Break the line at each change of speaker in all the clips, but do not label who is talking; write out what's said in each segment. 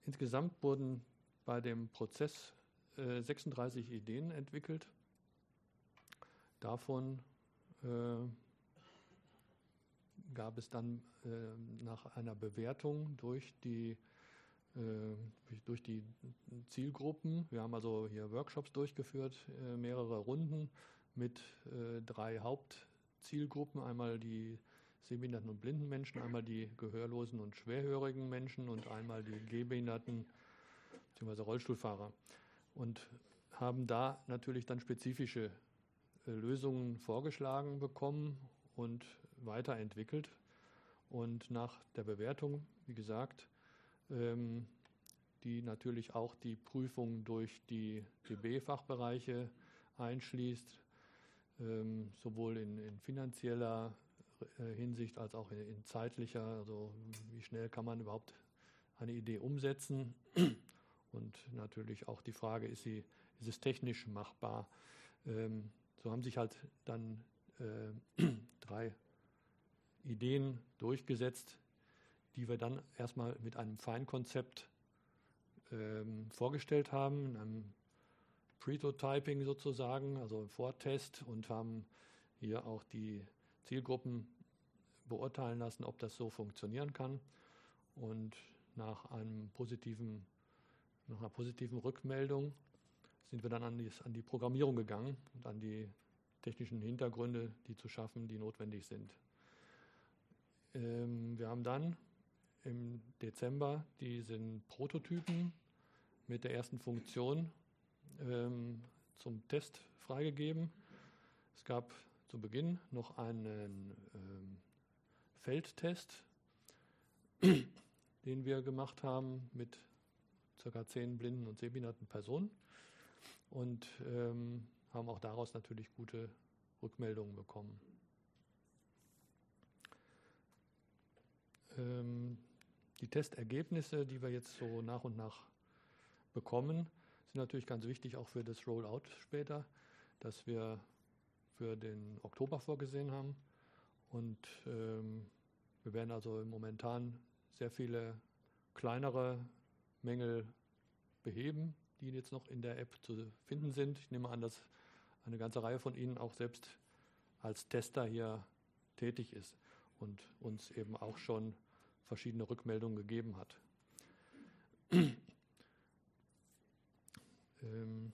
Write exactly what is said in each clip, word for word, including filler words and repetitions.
insgesamt wurden bei dem Prozess äh, sechsunddreißig Ideen entwickelt. Davon äh, gab es dann äh, nach einer Bewertung durch die, äh, durch die Zielgruppen, wir haben also hier Workshops durchgeführt, äh, mehrere Runden mit äh, drei Hauptzielgruppen, einmal die sehbehinderten und blinden Menschen, einmal die gehörlosen und schwerhörigen Menschen und einmal die Gehbehinderten bzw. Rollstuhlfahrer. Und haben da natürlich dann spezifische äh, Lösungen vorgeschlagen bekommen und weiterentwickelt. Und nach der Bewertung, wie gesagt, ähm, die natürlich auch die Prüfung durch die D B-Fachbereiche einschließt, ähm, sowohl in, in finanzieller äh, Hinsicht als auch in, in zeitlicher, also wie schnell kann man überhaupt eine Idee umsetzen und natürlich auch die Frage, ist, sie, ist es technisch machbar. Ähm, so haben sich halt dann äh, drei Ideen durchgesetzt, die wir dann erstmal mit einem Feinkonzept ähm, vorgestellt haben, in einem Prototyping sozusagen, also im Vortest, und haben hier auch die Zielgruppen beurteilen lassen, ob das so funktionieren kann. Und nach einem positiven, nach einer positiven Rückmeldung sind wir dann an die, an die Programmierung gegangen und an die technischen Hintergründe, die zu schaffen, die notwendig sind. Ähm, wir haben dann im Dezember diesen Prototypen mit der ersten Funktion ähm, zum Test freigegeben. Es gab zu Beginn noch einen ähm, Feldtest, den wir gemacht haben mit ca. zehn blinden und sehbehinderten Personen und ähm, haben auch daraus natürlich gute Rückmeldungen bekommen. Ähm, die Testergebnisse, die wir jetzt so nach und nach bekommen, sind natürlich ganz wichtig auch für das Rollout später, das wir für den Oktober vorgesehen haben. Und ähm, wir werden also momentan sehr viele kleinere Mängel beheben, die jetzt noch in der App zu finden sind. Ich nehme an, dass eine ganze Reihe von Ihnen auch selbst als Tester hier tätig ist und uns eben auch schon verschiedene Rückmeldungen gegeben hat. ähm,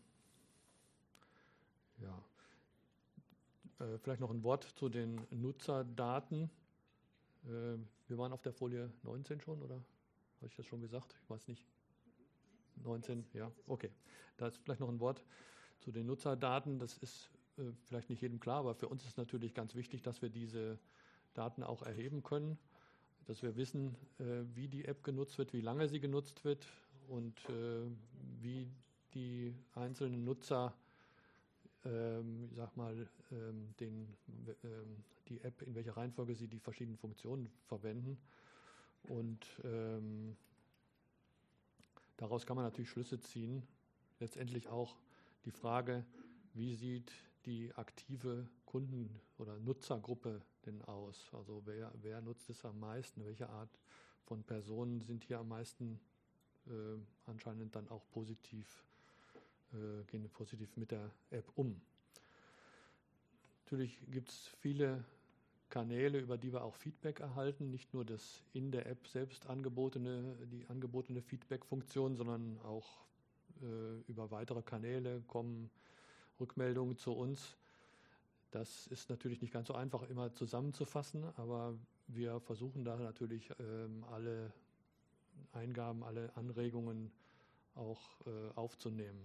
ja. Äh, vielleicht noch ein Wort zu den Nutzerdaten. Äh, wir waren auf der Folie neunzehn schon, oder habe ich das schon gesagt? Ich weiß nicht. neunzehn, ja, okay. Da ist vielleicht noch ein Wort zu den Nutzerdaten. Das ist äh, vielleicht nicht jedem klar, aber für uns ist natürlich ganz wichtig, dass wir diese Daten auch erheben können, dass wir wissen, äh, wie die App genutzt wird, wie lange sie genutzt wird und äh, wie die einzelnen Nutzer, ähm, ich sag mal, ähm, den, ähm, die App, in welcher Reihenfolge sie die verschiedenen Funktionen verwenden. Und ähm, daraus kann man natürlich Schlüsse ziehen. Letztendlich auch die Frage, wie sieht die aktive Kunden- oder Nutzergruppe denn aus? Also wer, wer nutzt es am meisten? Welche Art von Personen sind hier am meisten äh, anscheinend dann auch positiv, äh, gehen positiv mit der App um? Natürlich gibt es viele Kanäle, über die wir auch Feedback erhalten, nicht nur das in der App selbst angebotene, die angebotene Feedback-Funktion, sondern auch äh, über weitere Kanäle kommen Rückmeldungen zu uns. Das ist natürlich nicht ganz so einfach immer zusammenzufassen, aber wir versuchen da natürlich ähm, alle Eingaben, alle Anregungen auch äh, aufzunehmen.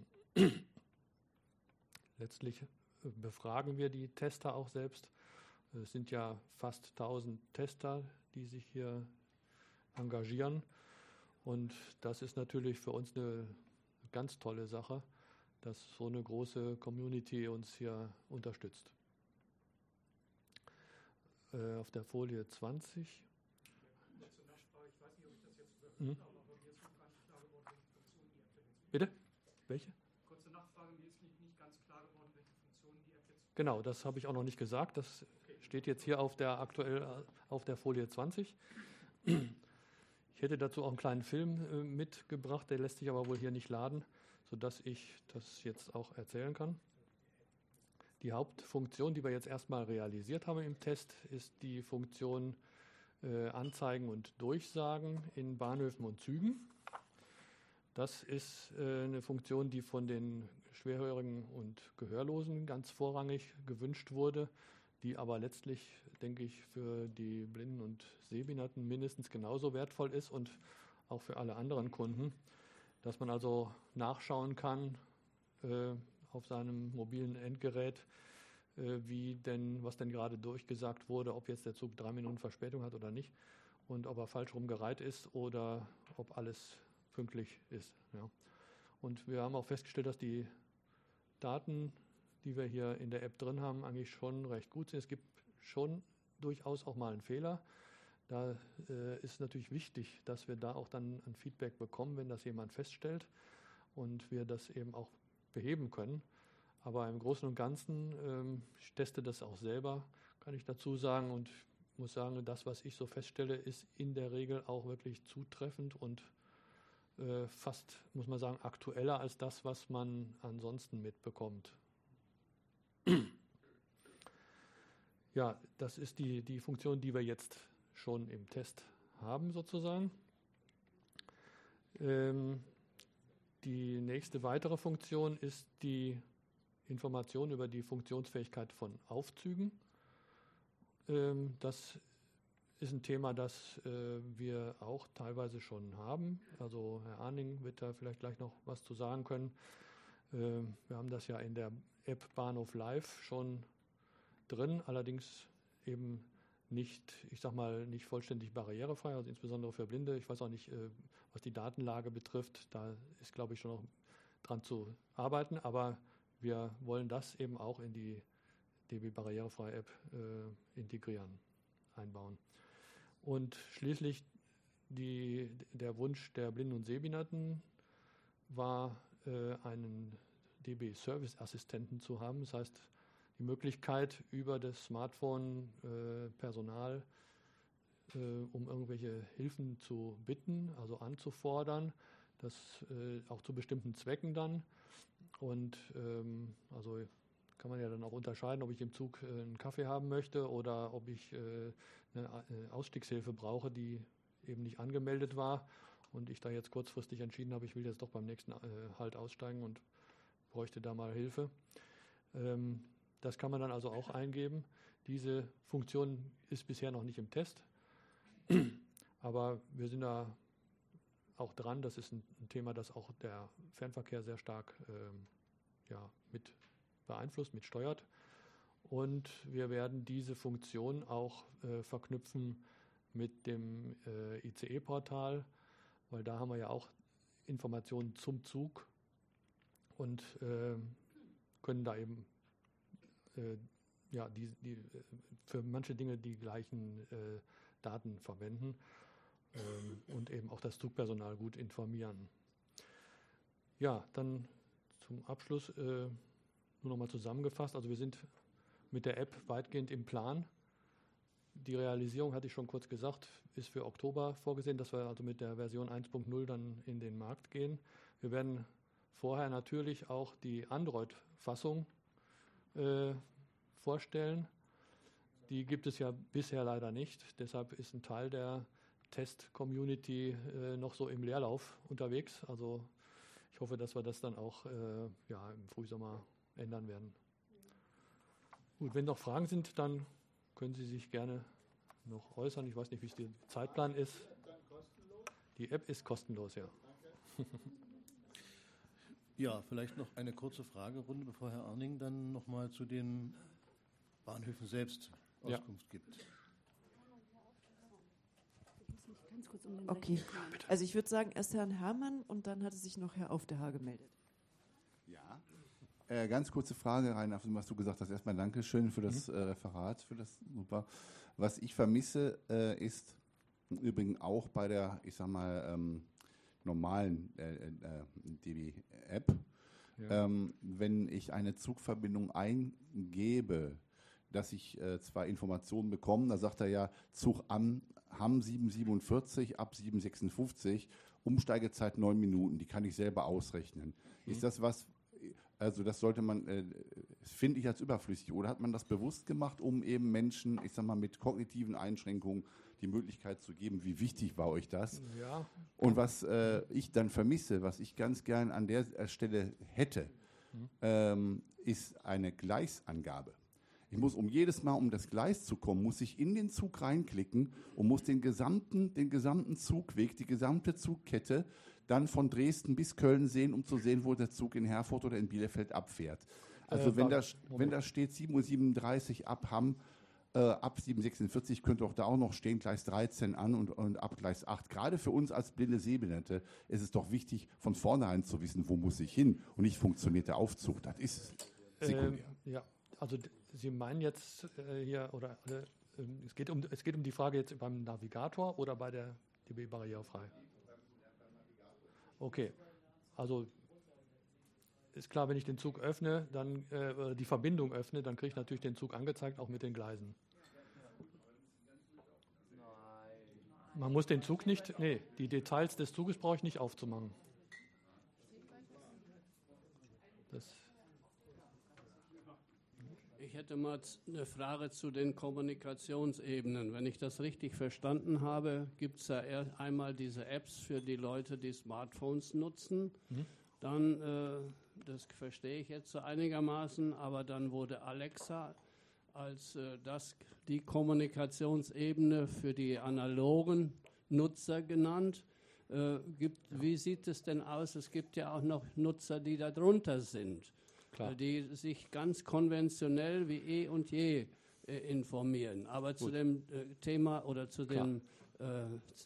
Letztlich befragen wir die Tester auch selbst. Es sind ja fast tausend Tester, die sich hier engagieren. Und das ist natürlich für uns eine ganz tolle Sache, dass so eine große Community uns hier unterstützt. Äh, auf der Folie zwanzig.
Kurze Nachfrage, ich weiß nicht, ob ich das jetzt überhört
hm?
habe, aber mir ist noch gar nicht klar geworden, welche Funktionen die App denn jetzt
Bitte? Welche?
Kurze Nachfrage, mir ist nicht, nicht ganz klar geworden, welche Funktionen die App jetzt.
Genau, das habe ich auch noch nicht gesagt. Das okay. steht jetzt hier auf der aktuell auf der Folie zwanzig. Ich hätte dazu auch einen kleinen Film äh, mitgebracht, der lässt sich aber wohl hier nicht laden, sodass ich das jetzt auch erzählen kann. Die Hauptfunktion, die wir jetzt erstmal realisiert haben im Test, ist die Funktion äh, Anzeigen und Durchsagen in Bahnhöfen und Zügen. Das ist äh, eine Funktion, die von den Schwerhörigen und Gehörlosen ganz vorrangig gewünscht wurde, die aber letztlich, denke ich, für die Blinden und Sehbehinderten mindestens genauso wertvoll ist und auch für alle anderen Kunden, dass man also nachschauen kann äh, auf seinem mobilen Endgerät, äh, wie denn, was denn gerade durchgesagt wurde, ob jetzt der Zug drei Minuten Verspätung hat oder nicht und ob er falsch rum gereiht ist oder ob alles pünktlich ist. Ja. Und wir haben auch festgestellt, dass die Daten, die wir hier in der App drin haben, eigentlich schon recht gut sind. Es gibt schon durchaus auch mal einen Fehler. Da äh, ist natürlich wichtig, dass wir da auch dann ein Feedback bekommen, wenn das jemand feststellt und wir das eben auch beheben können. Aber im Großen und Ganzen, ähm, ich teste das auch selber, kann ich dazu sagen, und muss sagen, das, was ich so feststelle, ist in der Regel auch wirklich zutreffend und äh, fast, muss man sagen, aktueller als das, was man ansonsten mitbekommt. Ja, das ist die, die Funktion, die wir jetzt schon im Test haben, sozusagen. Ähm, die nächste weitere Funktion ist die Information über die Funktionsfähigkeit von Aufzügen. Ähm, das ist ein Thema, das äh, wir auch teilweise schon haben. Also Herr Arning wird da vielleicht gleich noch was zu sagen können. Ähm, wir haben das ja in der App Bahnhof Live schon drin, allerdings eben nicht, ich sag mal, nicht vollständig barrierefrei, also insbesondere für Blinde. Ich weiß auch nicht, äh, was die Datenlage betrifft, da ist, glaube ich, schon noch dran zu arbeiten, aber wir wollen das eben auch in die D B Barrierefrei App äh, integrieren, einbauen. Und schließlich die, der Wunsch der Blinden und Sehbehinderten war, äh, einen D B Service Assistenten zu haben. Das heißt, die Möglichkeit, über das Smartphone äh, Personal äh, um irgendwelche Hilfen zu bitten, also anzufordern, das äh, auch zu bestimmten Zwecken dann. Und ähm, also kann man ja dann auch unterscheiden, ob ich im Zug äh, einen Kaffee haben möchte oder ob ich äh, eine, eine Ausstiegshilfe brauche, die eben nicht angemeldet war und ich da jetzt kurzfristig entschieden habe, ich will jetzt doch beim nächsten äh, Halt aussteigen und bräuchte da mal Hilfe. Ähm, das kann man dann also auch eingeben. Diese Funktion ist bisher noch nicht im Test, aber wir sind da auch dran. Das ist ein, ein Thema, das auch der Fernverkehr sehr stark ähm, ja, mit beeinflusst, mit steuert. Und wir werden diese Funktion auch äh, verknüpfen mit dem äh, I C E-Portal, weil da haben wir ja auch Informationen zum Zug und äh, können da eben äh, ja, die, die, für manche Dinge die gleichen äh, Daten verwenden ähm, und eben auch das Zugpersonal gut informieren. Ja, dann zum Abschluss äh, nur nochmal zusammengefasst. Also wir sind mit der App weitgehend im Plan. Die Realisierung, hatte ich schon kurz gesagt, ist für Oktober vorgesehen, dass wir also mit der Version eins Punkt null dann in den Markt gehen. Wir werden vorher natürlich auch die Android-Fassung äh, vorstellen. Die gibt es ja bisher leider nicht. Deshalb ist ein Teil der Test-Community äh, noch so im Leerlauf unterwegs. Also ich hoffe, dass wir das dann auch äh, ja, im Frühsommer ändern werden. Gut, wenn noch Fragen sind, dann können Sie sich gerne noch äußern. Ich weiß nicht, wie es der Zeitplan ist. Die App ist kostenlos, ja.
Ja, vielleicht noch eine kurze Fragerunde, bevor Herr Arning dann nochmal zu den Bahnhöfen selbst Auskunft ja. gibt.
Okay, also ich würde sagen, erst Herrn Herrmann und dann hatte sich noch Herr Aufderhaar gemeldet.
Ja, äh, ganz kurze Frage, Rainer, was du gesagt hast. Erstmal Dankeschön für das mhm. äh, Referat, für das super. Was ich vermisse, äh, ist im Übrigen auch bei der, ich sag mal, ähm, normalen äh, äh, D B-App, ja. ähm, wenn ich eine Zugverbindung eingebe, dass ich äh, zwar Informationen bekomme, da sagt er ja, Zug Hamm sieben siebenundvierzig, ab sieben sechsundfünfzig, Umsteigezeit neun Minuten, die kann ich selber ausrechnen. Mhm. Ist das was, also das sollte man, äh, finde ich als überflüssig, oder hat man das bewusst gemacht, um eben Menschen, ich sag mal, mit kognitiven Einschränkungen die Möglichkeit zu geben, wie wichtig war euch das?
Ja.
Und was äh, ich dann vermisse, was ich ganz gern an der Stelle hätte, mhm. ähm, ist eine Gleisangabe. Ich muss, um jedes Mal, um das Gleis zu kommen, muss ich in den Zug reinklicken und muss den gesamten, den gesamten Zugweg, die gesamte Zugkette dann von Dresden bis Köln sehen, um zu sehen, wo der Zug in Herford oder in Bielefeld abfährt. Also äh, wenn, da, wenn da steht sieben Uhr siebenunddreißig ab Hamm, äh, ab sieben Uhr sechsundvierzig könnte auch da auch noch stehen, Gleis dreizehn an und, und ab Gleis acht. Gerade für uns als blinde Sehbehinderte ist es doch wichtig, von vornherein zu wissen, wo muss ich hin und nicht funktioniert der Aufzug. Das ist sekundär.
Ähm, ja, also Sie meinen jetzt äh, hier, oder äh, es, geht um, es geht um die Frage jetzt beim Navigator oder bei der D B barrierefrei? Okay, also ist klar, wenn ich den Zug öffne, dann äh, die Verbindung öffne, dann kriege ich natürlich den Zug angezeigt, auch mit den Gleisen. Man muss den Zug nicht, nee, die Details des Zuges brauche ich nicht aufzumachen. Das
Ich hätte mal eine Frage zu den Kommunikationsebenen. Wenn ich das richtig verstanden habe, gibt es ja einmal diese Apps für die Leute, die Smartphones nutzen. Mhm. Dann, äh, das verstehe ich jetzt so einigermaßen, aber dann wurde Alexa als äh, das, die Kommunikationsebene für die analogen Nutzer genannt. Äh, gibt, ja. Wie sieht es denn aus? Es gibt ja auch noch Nutzer, die darunter sind. Klar. Die sich ganz konventionell wie eh und je äh, informieren. Aber Gut. zu dem äh, Thema oder zu der äh,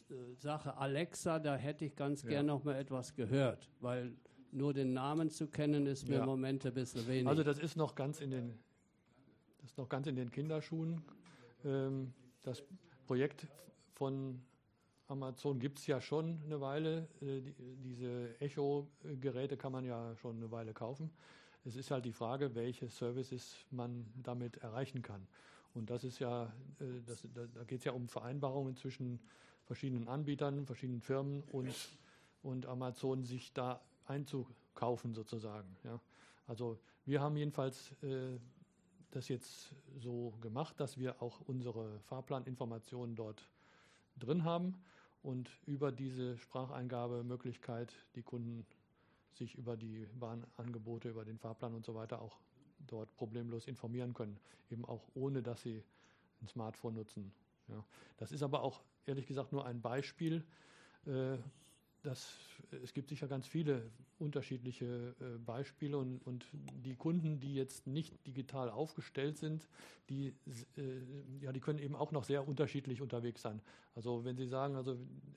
Sache Alexa, da hätte ich ganz ja. gern noch mal etwas gehört, weil nur den Namen zu kennen, ist mir ja. im Moment ein bisschen wenig.
Also das ist noch ganz in den, das ist noch ganz in den Kinderschuhen. Ähm, das Projekt von Amazon gibt es ja schon eine Weile. Äh, die, diese Echo-Geräte kann man ja schon eine Weile kaufen. Es ist halt die Frage, welche Services man damit erreichen kann. Und das ist ja, das, da, da geht es ja um Vereinbarungen zwischen verschiedenen Anbietern, verschiedenen Firmen und, und Amazon, sich da einzukaufen sozusagen. Ja. Also wir haben jedenfalls äh, das jetzt so gemacht, dass wir auch unsere Fahrplaninformationen dort drin haben und über diese Spracheingabemöglichkeit die Kunden sich über die Bahnangebote, über den Fahrplan und so weiter auch dort problemlos informieren können, eben auch ohne, dass sie ein Smartphone nutzen. Ja. Das ist aber auch, ehrlich gesagt, nur ein Beispiel. Äh, das, es gibt sicher ganz viele unterschiedliche äh, Beispiele und, und die Kunden, die jetzt nicht digital aufgestellt sind, die, äh, ja, die können eben auch noch sehr unterschiedlich unterwegs sein. Also wenn Sie sagen, also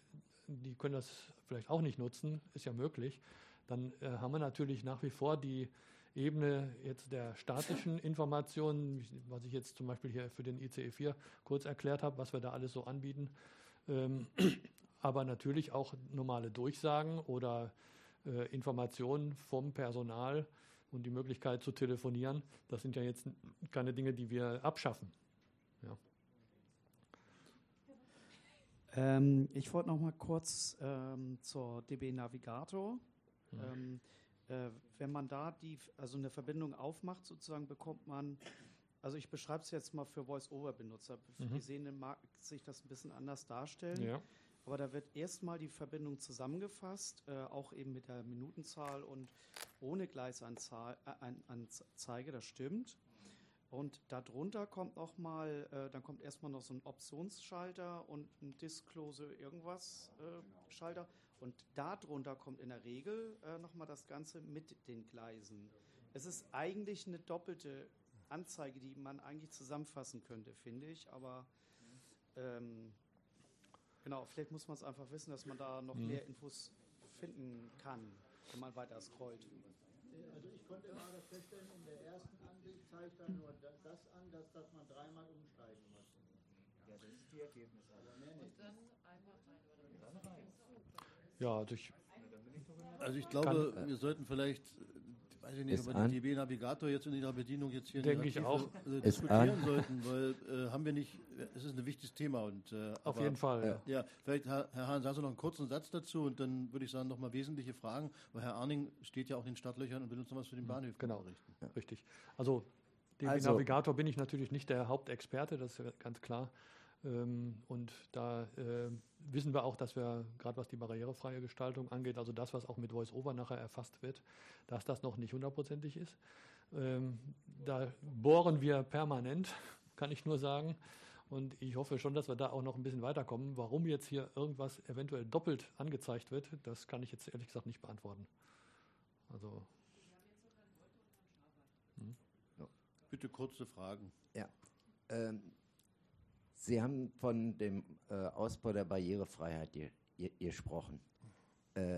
die können das vielleicht auch nicht nutzen, ist ja möglich, dann äh, haben wir natürlich nach wie vor die Ebene jetzt der statischen Informationen, was ich jetzt zum Beispiel hier für den I C E vier kurz erklärt habe, was wir da alles so anbieten. Ähm, aber natürlich auch normale Durchsagen oder äh, Informationen vom Personal und die Möglichkeit zu telefonieren. Das sind ja jetzt keine Dinge, die wir abschaffen. Ja.
Ähm, ich wollte noch mal kurz ähm, zur D B Navigator. Ja. Ähm, äh, wenn man da die, also eine Verbindung aufmacht, sozusagen bekommt man, also ich beschreibe es jetzt mal für Voice-Over-Benutzer. Für mhm. die Sehenden mag sich das ein bisschen anders darstellen. Ja. Aber da wird erstmal die Verbindung zusammengefasst, äh, auch eben mit der Minutenzahl und ohne Gleisanzeige, äh, das stimmt. Und darunter kommt noch mal, äh, dann kommt erstmal noch so ein Optionsschalter und ein Disclose irgendwas äh, Schalter. Und darunter kommt in der Regel äh, nochmal das Ganze mit den Gleisen. Es ist eigentlich eine doppelte Anzeige, die man eigentlich zusammenfassen könnte, finde ich. Aber ähm, genau, vielleicht muss man es einfach wissen, dass man da noch mhm. mehr Infos finden kann, wenn man weiter scrollt.
Also ich konnte gerade feststellen, in der ersten Ansicht zeigt er nur das an, dass, dass man dreimal umsteigen muss. Ja, das ist die Ergebnisse. Aber mehr nicht. Und dann einmal rein oder rein.
Ja, also ich,
also ich glaube, wir sollten vielleicht Weiß ich nicht, ob wir die D B-Navigator jetzt in ihrer Bedienung jetzt hier
denke ich auch
äh, diskutieren sollten, weil äh, haben wir nicht, es ist ein wichtiges Thema. Und, äh,
Auf
aber,
jeden Fall.
Ja, ja vielleicht, Herr, Herr Hahn, sagen Sie noch einen kurzen Satz dazu und dann würde ich sagen, nochmal wesentliche Fragen, weil Herr Arning steht ja auch in den Startlöchern und will uns noch was für den Bahnhof
genau,
berichten.
Ja. Richtig. Also D B-Navigator also, bin ich natürlich nicht der Hauptexperte, das ist ganz klar. Und da äh, wissen wir auch, dass wir, gerade was die barrierefreie Gestaltung angeht, also das, was auch mit VoiceOver nachher erfasst wird, dass das noch nicht hundertprozentig ist. Ähm, da bohren wir permanent, kann ich nur sagen. Und ich hoffe schon, dass wir da auch noch ein bisschen weiterkommen. Warum jetzt hier irgendwas eventuell doppelt angezeigt wird, das kann ich jetzt ehrlich gesagt nicht beantworten. Also.
Hm. Ja. Bitte kurze Fragen.
Ja. Ähm, Sie haben von dem äh, Ausbau der Barrierefreiheit gesprochen. Äh,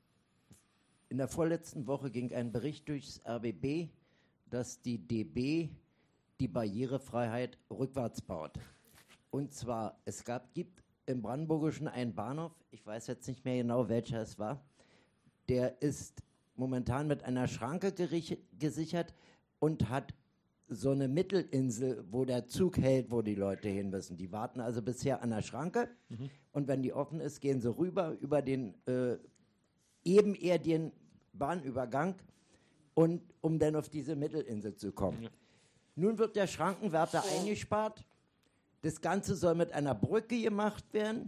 in der vorletzten Woche ging ein Bericht durchs R B B, dass die D B die Barrierefreiheit rückwärts baut. Und zwar, es gab, gibt im Brandenburgischen einen Bahnhof, ich weiß jetzt nicht mehr genau, welcher es war, der ist momentan mit einer Schranke gesichert und hat so eine Mittelinsel, wo der Zug hält, wo die Leute hin müssen. Die warten also bisher an der Schranke mhm. und wenn die offen ist, gehen sie rüber über den äh, ebenerdigen Bahnübergang, und, um dann auf diese Mittelinsel zu kommen. Ja. Nun wird der Schrankenwärter oh. eingespart. Das Ganze soll mit einer Brücke gemacht werden.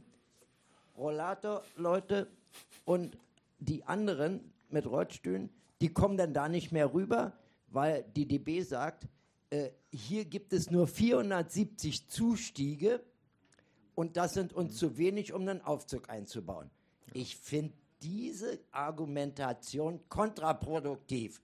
Rollator-Leute und die anderen mit Rollstühlen, die kommen dann da nicht mehr rüber, weil die D B sagt, Äh, hier gibt es nur vierhundertsiebzig Zustiege und das sind uns mhm. zu wenig, um einen Aufzug einzubauen. Ja. Ich finde diese Argumentation kontraproduktiv.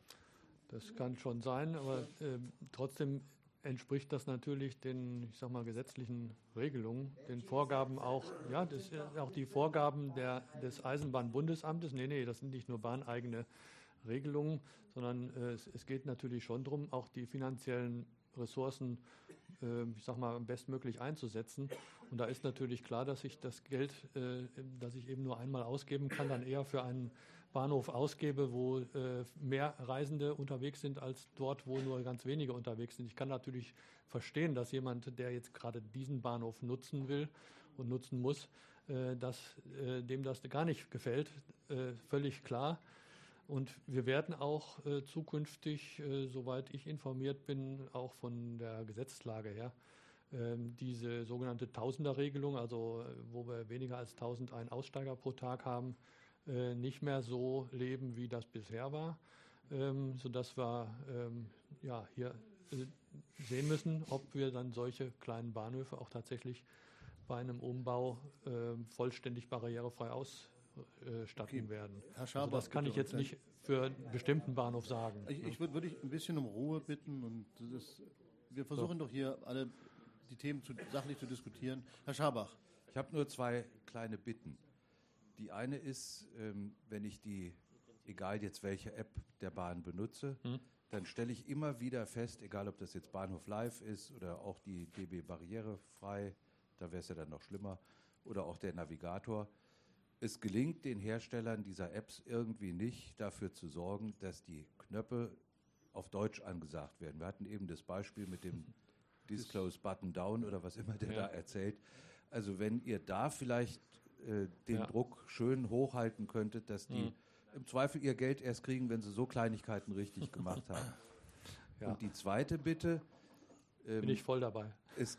Das kann schon sein, aber äh, trotzdem entspricht das natürlich den, ich sag mal, gesetzlichen Regelungen, den Vorgaben auch, ja, das sind auch die Vorgaben der, des Eisenbahnbundesamtes. Nee, nee, das sind nicht nur bahneigene Regelungen, sondern äh, es, es geht natürlich schon darum, auch die finanziellen Ressourcen, äh, ich sag mal, bestmöglich einzusetzen. Und da ist natürlich klar, dass ich das Geld, äh, das ich eben nur einmal ausgeben kann, dann eher für einen Bahnhof ausgebe, wo äh, mehr Reisende unterwegs sind, als dort, wo nur ganz wenige unterwegs sind. Ich kann natürlich verstehen, dass jemand, der jetzt gerade diesen Bahnhof nutzen will und nutzen muss, äh, dass äh, dem das gar nicht gefällt, äh, völlig klar. Und wir werden auch äh, zukünftig, äh, soweit ich informiert bin, auch von der Gesetzlage her, äh, diese sogenannte Tausender-Regelung, also äh, wo wir weniger als tausendeinst Aussteiger pro Tag haben, äh, nicht mehr so leben, wie das bisher war, ähm, sodass wir ähm, ja, hier äh, sehen müssen, ob wir dann solche kleinen Bahnhöfe auch tatsächlich bei einem Umbau äh, vollständig barrierefrei aus statten okay. werden.
Herr Schaber,
also das kann ich jetzt nicht für einen bestimmten Bahnhof sagen.
Ich, ich würde würd ein bisschen um Ruhe bitten und das, wir versuchen so. doch hier alle die Themen zu, sachlich zu diskutieren. Herr Schabach.
Ich habe nur zwei kleine Bitten. Die eine ist, ähm, wenn ich die, egal jetzt welche App der Bahn benutze, hm. dann stelle ich immer wieder fest, egal ob das jetzt Bahnhof Live ist oder auch die D B Barrierefrei, da wäre es ja dann noch schlimmer, oder auch der Navigator, es gelingt den Herstellern dieser Apps irgendwie nicht, dafür zu sorgen, dass die Knöpfe auf Deutsch angesagt werden. Wir hatten eben das Beispiel mit dem Disclose Button Down oder was immer der ja. da erzählt. Also wenn ihr da vielleicht äh, den ja. Druck schön hochhalten könntet, dass die mhm. im Zweifel ihr Geld erst kriegen, wenn sie so Kleinigkeiten richtig gemacht haben. Ja. Und die zweite Bitte.
Ähm, Bin ich voll dabei.
Es,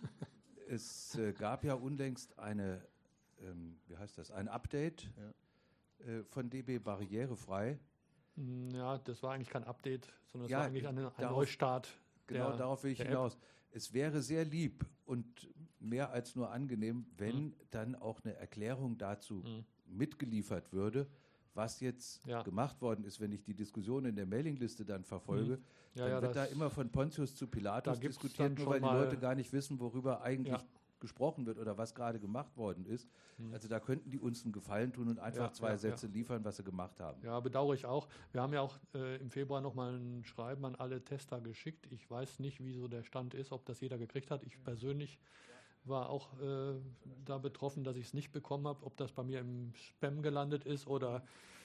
es äh, gab ja unlängst eine Ähm, wie heißt das, ein Update ja. äh, von D B Barrierefrei.
Ja, das war eigentlich kein Update, sondern es
ja,
war eigentlich ein, ein
darauf,
Neustart.
Genau,
der,
darauf will ich hinaus. App. Es wäre sehr lieb und mehr als nur angenehm, wenn mhm. dann auch eine Erklärung dazu mhm. mitgeliefert würde, was jetzt ja. gemacht worden ist. Wenn ich die Diskussion in der Mailingliste dann verfolge, mhm. ja, dann ja, wird da immer von Pontius zu Pilatus diskutiert, nur weil die Leute gar nicht wissen, worüber eigentlich ja. gesprochen wird oder was gerade gemacht worden ist. Mhm. Also da könnten die uns einen Gefallen tun und einfach ja, zwei ja, Sätze ja. liefern, was sie gemacht haben.
Ja, bedauere ich auch. Wir haben ja auch äh, im Februar nochmal ein Schreiben an alle Tester geschickt. Ich weiß nicht, wie so der Stand ist, ob das jeder gekriegt hat. Ich persönlich war auch äh, da betroffen, dass ich es nicht bekommen habe, ob das bei mir im Spam gelandet ist oder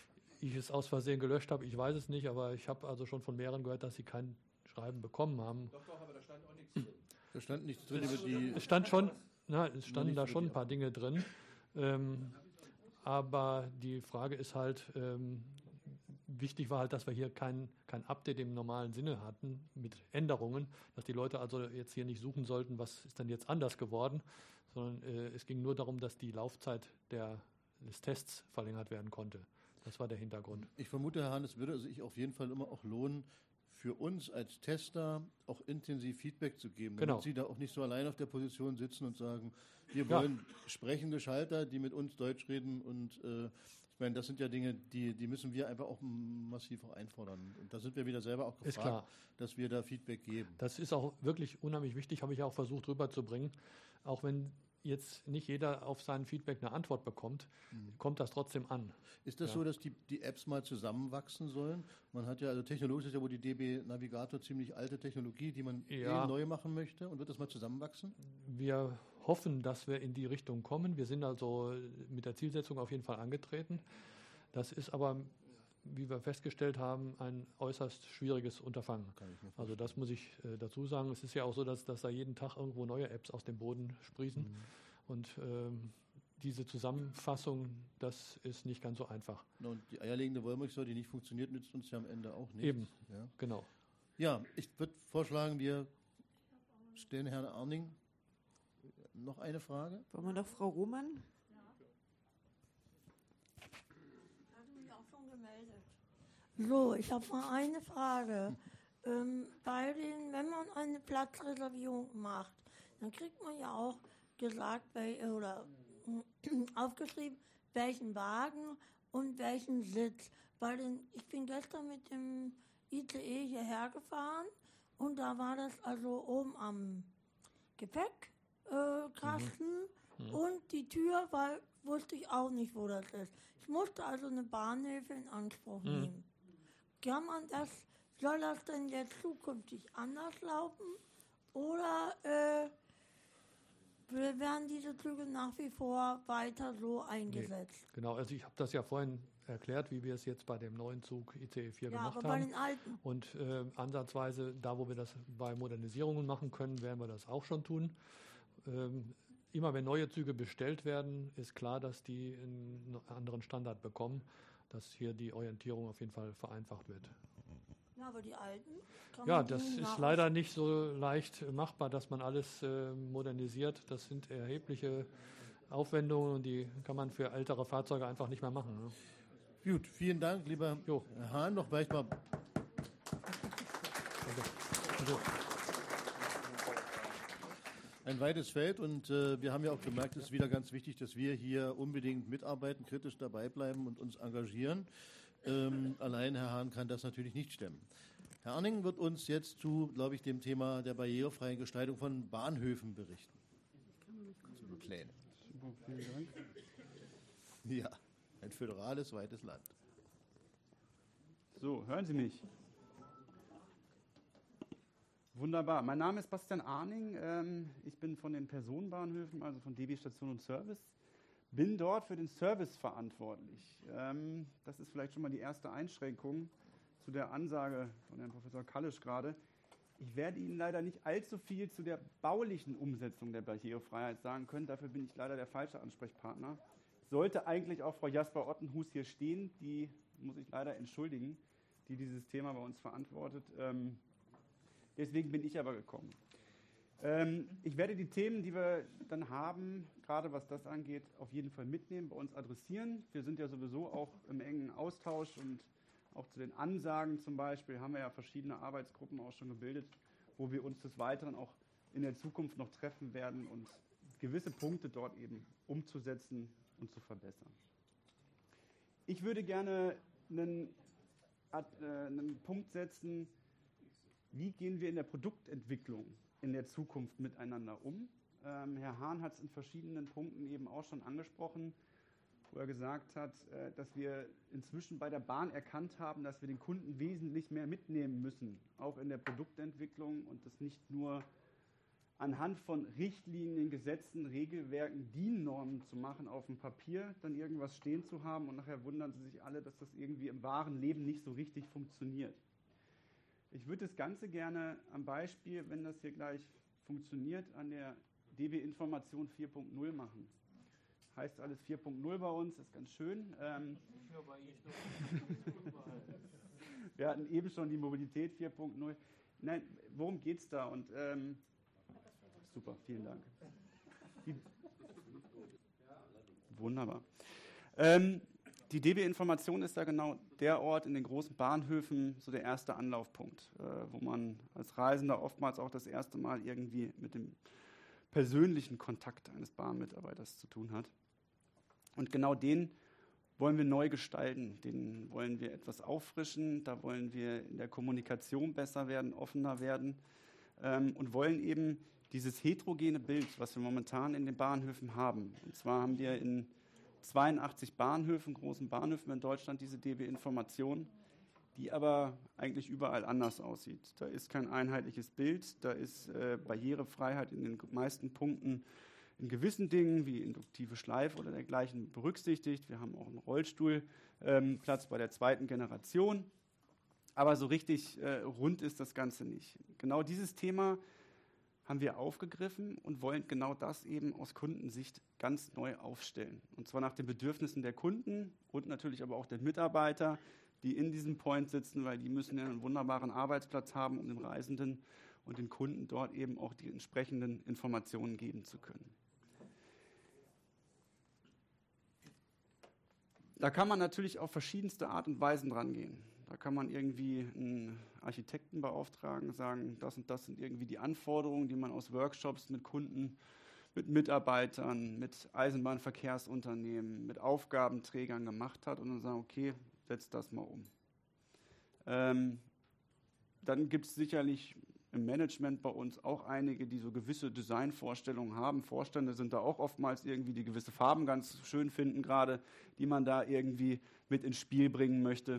ich es aus Versehen gelöscht habe, ich weiß es nicht, aber ich habe also schon von mehreren gehört, dass sie kein Schreiben bekommen haben.
Doch, doch, aber da stand auch nichts drin. Da stand nichts drin über die...
Es stand schon, na, es standen da schon ein paar Dinge drin, ähm, aber die Frage ist halt, ähm, wichtig war halt, dass wir hier kein, kein Update im normalen Sinne hatten mit Änderungen, dass die Leute also jetzt hier nicht suchen sollten, was ist denn jetzt anders geworden, sondern äh, es ging nur darum, dass die Laufzeit der, des Tests verlängert werden konnte. Das war der Hintergrund.
Ich vermute, Herr Hahn, es würde sich auf jeden Fall immer auch lohnen, für uns als Tester auch intensiv Feedback zu geben, damit
genau.
Sie da auch nicht so allein auf der Position sitzen und sagen, wir wollen ja. sprechende Schalter, die mit uns Deutsch reden und äh, ich meine, das sind ja Dinge, die, die müssen wir einfach auch massiv auch einfordern. Und da sind wir wieder selber auch gefragt, dass wir da Feedback geben.
Das ist auch wirklich unheimlich wichtig, habe ich auch versucht rüberzubringen. Auch wenn jetzt nicht jeder auf sein Feedback eine Antwort bekommt, mhm. kommt das trotzdem an.
Ist das ja. so, dass die, die Apps mal zusammenwachsen sollen? Man hat ja, also technologisch ist ja wohl die D B Navigator ziemlich alte Technologie, die man
ja.
eh neu machen möchte. Und wird das mal zusammenwachsen?
Wir hoffen, dass wir in die Richtung kommen. Wir sind also mit der Zielsetzung auf jeden Fall angetreten. Das ist aber, wie wir festgestellt haben, ein äußerst schwieriges Unterfangen. Also das muss ich äh, dazu sagen. Es ist ja auch so, dass, dass da jeden Tag irgendwo neue Apps aus dem Boden sprießen. Mhm. Und ähm, diese Zusammenfassung, das ist nicht ganz so einfach.
Und die eierlegende Wollmilchsau, die nicht funktioniert, nützt uns ja am Ende auch nichts.
Eben,
ja.
genau.
Ja, ich würde vorschlagen, wir stellen Herrn Arning noch eine Frage.
Wollen wir noch Frau Roman?
So, ich habe mal eine Frage. Ähm, bei den, wenn man eine Platzreservierung macht, dann kriegt man ja auch gesagt, bei, oder äh, aufgeschrieben, welchen Wagen und welchen Sitz. Bei den, ich bin gestern mit dem I C E hierher gefahren und da war das also oben am Gepäckkasten äh, mhm. und die Tür, weil wusste ich auch nicht, wo das ist. Ich musste also eine Bahnhilfe in Anspruch mhm. nehmen. Kann man das, soll das denn jetzt zukünftig anders laufen oder äh, werden diese Züge nach wie vor weiter so eingesetzt?
Nee, genau, also ich habe das ja vorhin erklärt, wie wir es jetzt bei dem neuen Zug I C E vier
ja,
gemacht
aber
haben.
Bei den alten.
Und äh, ansatzweise, da wo wir das bei Modernisierungen machen können, werden wir das auch schon tun. Ähm, immer wenn neue Züge bestellt werden, ist klar, dass die einen anderen Standard bekommen, dass hier die Orientierung auf jeden Fall vereinfacht wird.
Ja, aber die alten?
Ja, das ist leider nicht so leicht machbar, dass man alles äh, modernisiert. Das sind erhebliche Aufwendungen und die kann man für ältere Fahrzeuge einfach nicht mehr machen. Ne?
Gut, vielen Dank, lieber jo. Herr Hahn. Noch vielleicht mal. Also. Ein weites Feld und äh, wir haben ja auch gemerkt, es ist wieder ganz wichtig, dass wir hier unbedingt mitarbeiten, kritisch dabei bleiben und uns engagieren. Ähm, allein Herr Hahn kann das natürlich nicht stemmen. Herr Arning wird uns jetzt zu, glaube ich, dem Thema der barrierefreien Gestaltung von Bahnhöfen berichten. Super Pläne.
Super, vielen Dank.
Ja, ein föderales, weites Land.
So, hören Sie mich? Wunderbar. Mein Name ist Bastian Arning. Ich bin von den Personenbahnhöfen, also von D B Station und Service. Bin dort für den Service verantwortlich. Das ist vielleicht schon mal die erste Einschränkung zu der Ansage von Herrn Professor Kallisch gerade. Ich werde Ihnen leider nicht allzu viel zu der baulichen Umsetzung der Barrierefreiheit sagen können. Dafür bin ich leider der falsche Ansprechpartner. Sollte eigentlich auch Frau Jasper Ottenhus hier stehen, die muss ich leider entschuldigen, die dieses Thema bei uns verantwortet. Deswegen bin ich aber gekommen. Ähm, ich werde die Themen, die wir dann haben, gerade was das angeht, auf jeden Fall mitnehmen, bei uns adressieren. Wir sind ja sowieso auch im engen Austausch und auch zu den Ansagen zum Beispiel haben wir ja verschiedene Arbeitsgruppen auch schon gebildet, wo wir uns des Weiteren auch in der Zukunft noch treffen werden und gewisse Punkte dort eben umzusetzen und zu verbessern. Ich würde gerne einen, äh, einen Punkt setzen, wie gehen wir in der Produktentwicklung in der Zukunft miteinander um? Ähm, Herr Hahn hat es in verschiedenen Punkten eben auch schon angesprochen, wo er gesagt hat, äh, dass wir inzwischen bei der Bahn erkannt haben, dass wir den Kunden wesentlich mehr mitnehmen müssen, auch in der Produktentwicklung und das nicht nur anhand von Richtlinien, Gesetzen, Regelwerken, D I N-Normen zu machen, auf dem Papier dann irgendwas stehen zu haben und nachher wundern sie sich alle, dass das irgendwie im wahren Leben nicht so richtig funktioniert. Ich würde das Ganze gerne am Beispiel, wenn das hier gleich funktioniert, an der D B Information vier Punkt null machen. Heißt alles vier Punkt null bei uns, ist ganz schön. Ähm, Wir hatten eben schon die Mobilität vier Punkt null. Nein, worum geht es da? Und, ähm, super, vielen Dank. Die, wunderbar. Ähm, die D B-Information ist da genau der Ort in den großen Bahnhöfen, so der erste Anlaufpunkt, äh, wo man als Reisender oftmals auch das erste Mal irgendwie mit dem persönlichen Kontakt eines Bahnmitarbeiters zu tun hat. Und genau den wollen wir neu gestalten, den wollen wir etwas auffrischen, da wollen wir in der Kommunikation besser werden, offener werden ähm, und wollen eben dieses heterogene Bild, was wir momentan in den Bahnhöfen haben. Und zwar haben wir in zweiundachtzig Bahnhöfen, großen Bahnhöfen in Deutschland diese D B-Information, die aber eigentlich überall anders aussieht. Da ist kein einheitliches Bild, da ist äh, Barrierefreiheit in den meisten Punkten in gewissen Dingen wie induktive Schleife oder dergleichen berücksichtigt. Wir haben auch einen Rollstuhlplatz ähm, bei der zweiten Generation. Aber so richtig äh, rund ist das Ganze nicht. Genau dieses Thema haben wir aufgegriffen und wollen genau das eben aus Kundensicht ganz neu aufstellen. Und zwar nach den Bedürfnissen der Kunden und natürlich aber auch der Mitarbeiter, die in diesem Point sitzen, weil die müssen ja einen wunderbaren Arbeitsplatz haben, um den Reisenden und den Kunden dort eben auch die entsprechenden Informationen geben zu können. Da kann man natürlich auf verschiedenste Art und Weisen rangehen. Da kann man irgendwie einen Architekten beauftragen, sagen, das und das sind irgendwie die Anforderungen, die man aus Workshops mit Kunden, mit Mitarbeitern, mit Eisenbahnverkehrsunternehmen, mit Aufgabenträgern gemacht hat und dann sagen, okay, setz das mal um. Ähm, dann gibt es sicherlich im Management bei uns auch einige, die so gewisse Designvorstellungen haben. Vorstände sind da auch oftmals irgendwie, die gewisse Farben ganz schön finden gerade, die man da irgendwie mit ins Spiel bringen möchte.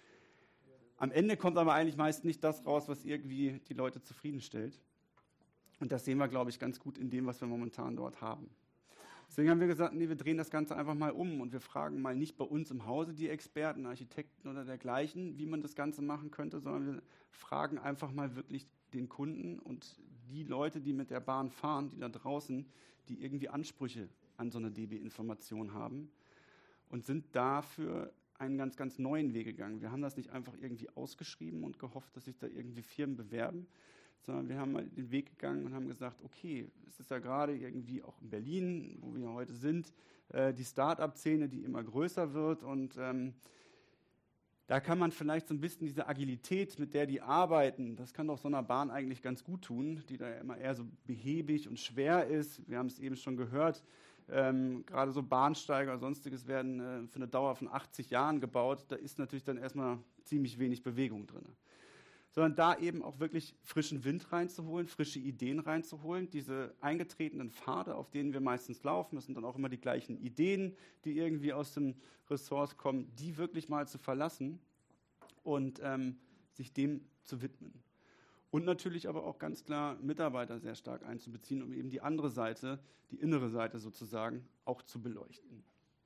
Am Ende kommt aber eigentlich meist nicht das raus, was irgendwie die Leute zufriedenstellt. Und das sehen wir, glaube ich, ganz gut in dem, was wir momentan dort haben. Deswegen haben wir gesagt, nee, wir drehen das Ganze einfach mal um und wir fragen mal nicht bei uns im Hause die Experten, Architekten oder dergleichen, wie man das Ganze machen könnte, sondern wir fragen einfach mal wirklich den Kunden und die Leute, die mit der Bahn fahren, die da draußen, die irgendwie Ansprüche an so eine D B-Information haben und sind dafür einen ganz, ganz neuen Weg gegangen. Wir haben das nicht einfach irgendwie ausgeschrieben und gehofft, dass sich da irgendwie Firmen bewerben, sondern wir haben mal den Weg gegangen und haben gesagt, okay, es ist ja gerade irgendwie auch in Berlin, wo wir heute sind, äh, die Start-up-Szene, die immer größer wird und ähm, da kann man vielleicht so ein bisschen diese Agilität, mit der die arbeiten, das kann doch so einer Bahn eigentlich ganz gut tun, die da immer eher so behäbig und schwer ist. Wir haben es eben schon gehört, ähm, gerade so Bahnsteige oder Sonstiges werden äh, für eine Dauer von achtzig Jahren gebaut. Da ist natürlich dann erstmal ziemlich wenig Bewegung drin. Sondern da eben auch wirklich frischen Wind reinzuholen, frische Ideen reinzuholen, diese eingetretenen Pfade, auf denen wir meistens laufen, das sind dann auch immer die gleichen Ideen, die irgendwie aus dem Ressource kommen, die wirklich mal zu verlassen und ähm, sich dem zu widmen. Und natürlich aber auch ganz klar Mitarbeiter sehr stark einzubeziehen, um eben die andere Seite, die innere Seite sozusagen, auch zu beleuchten.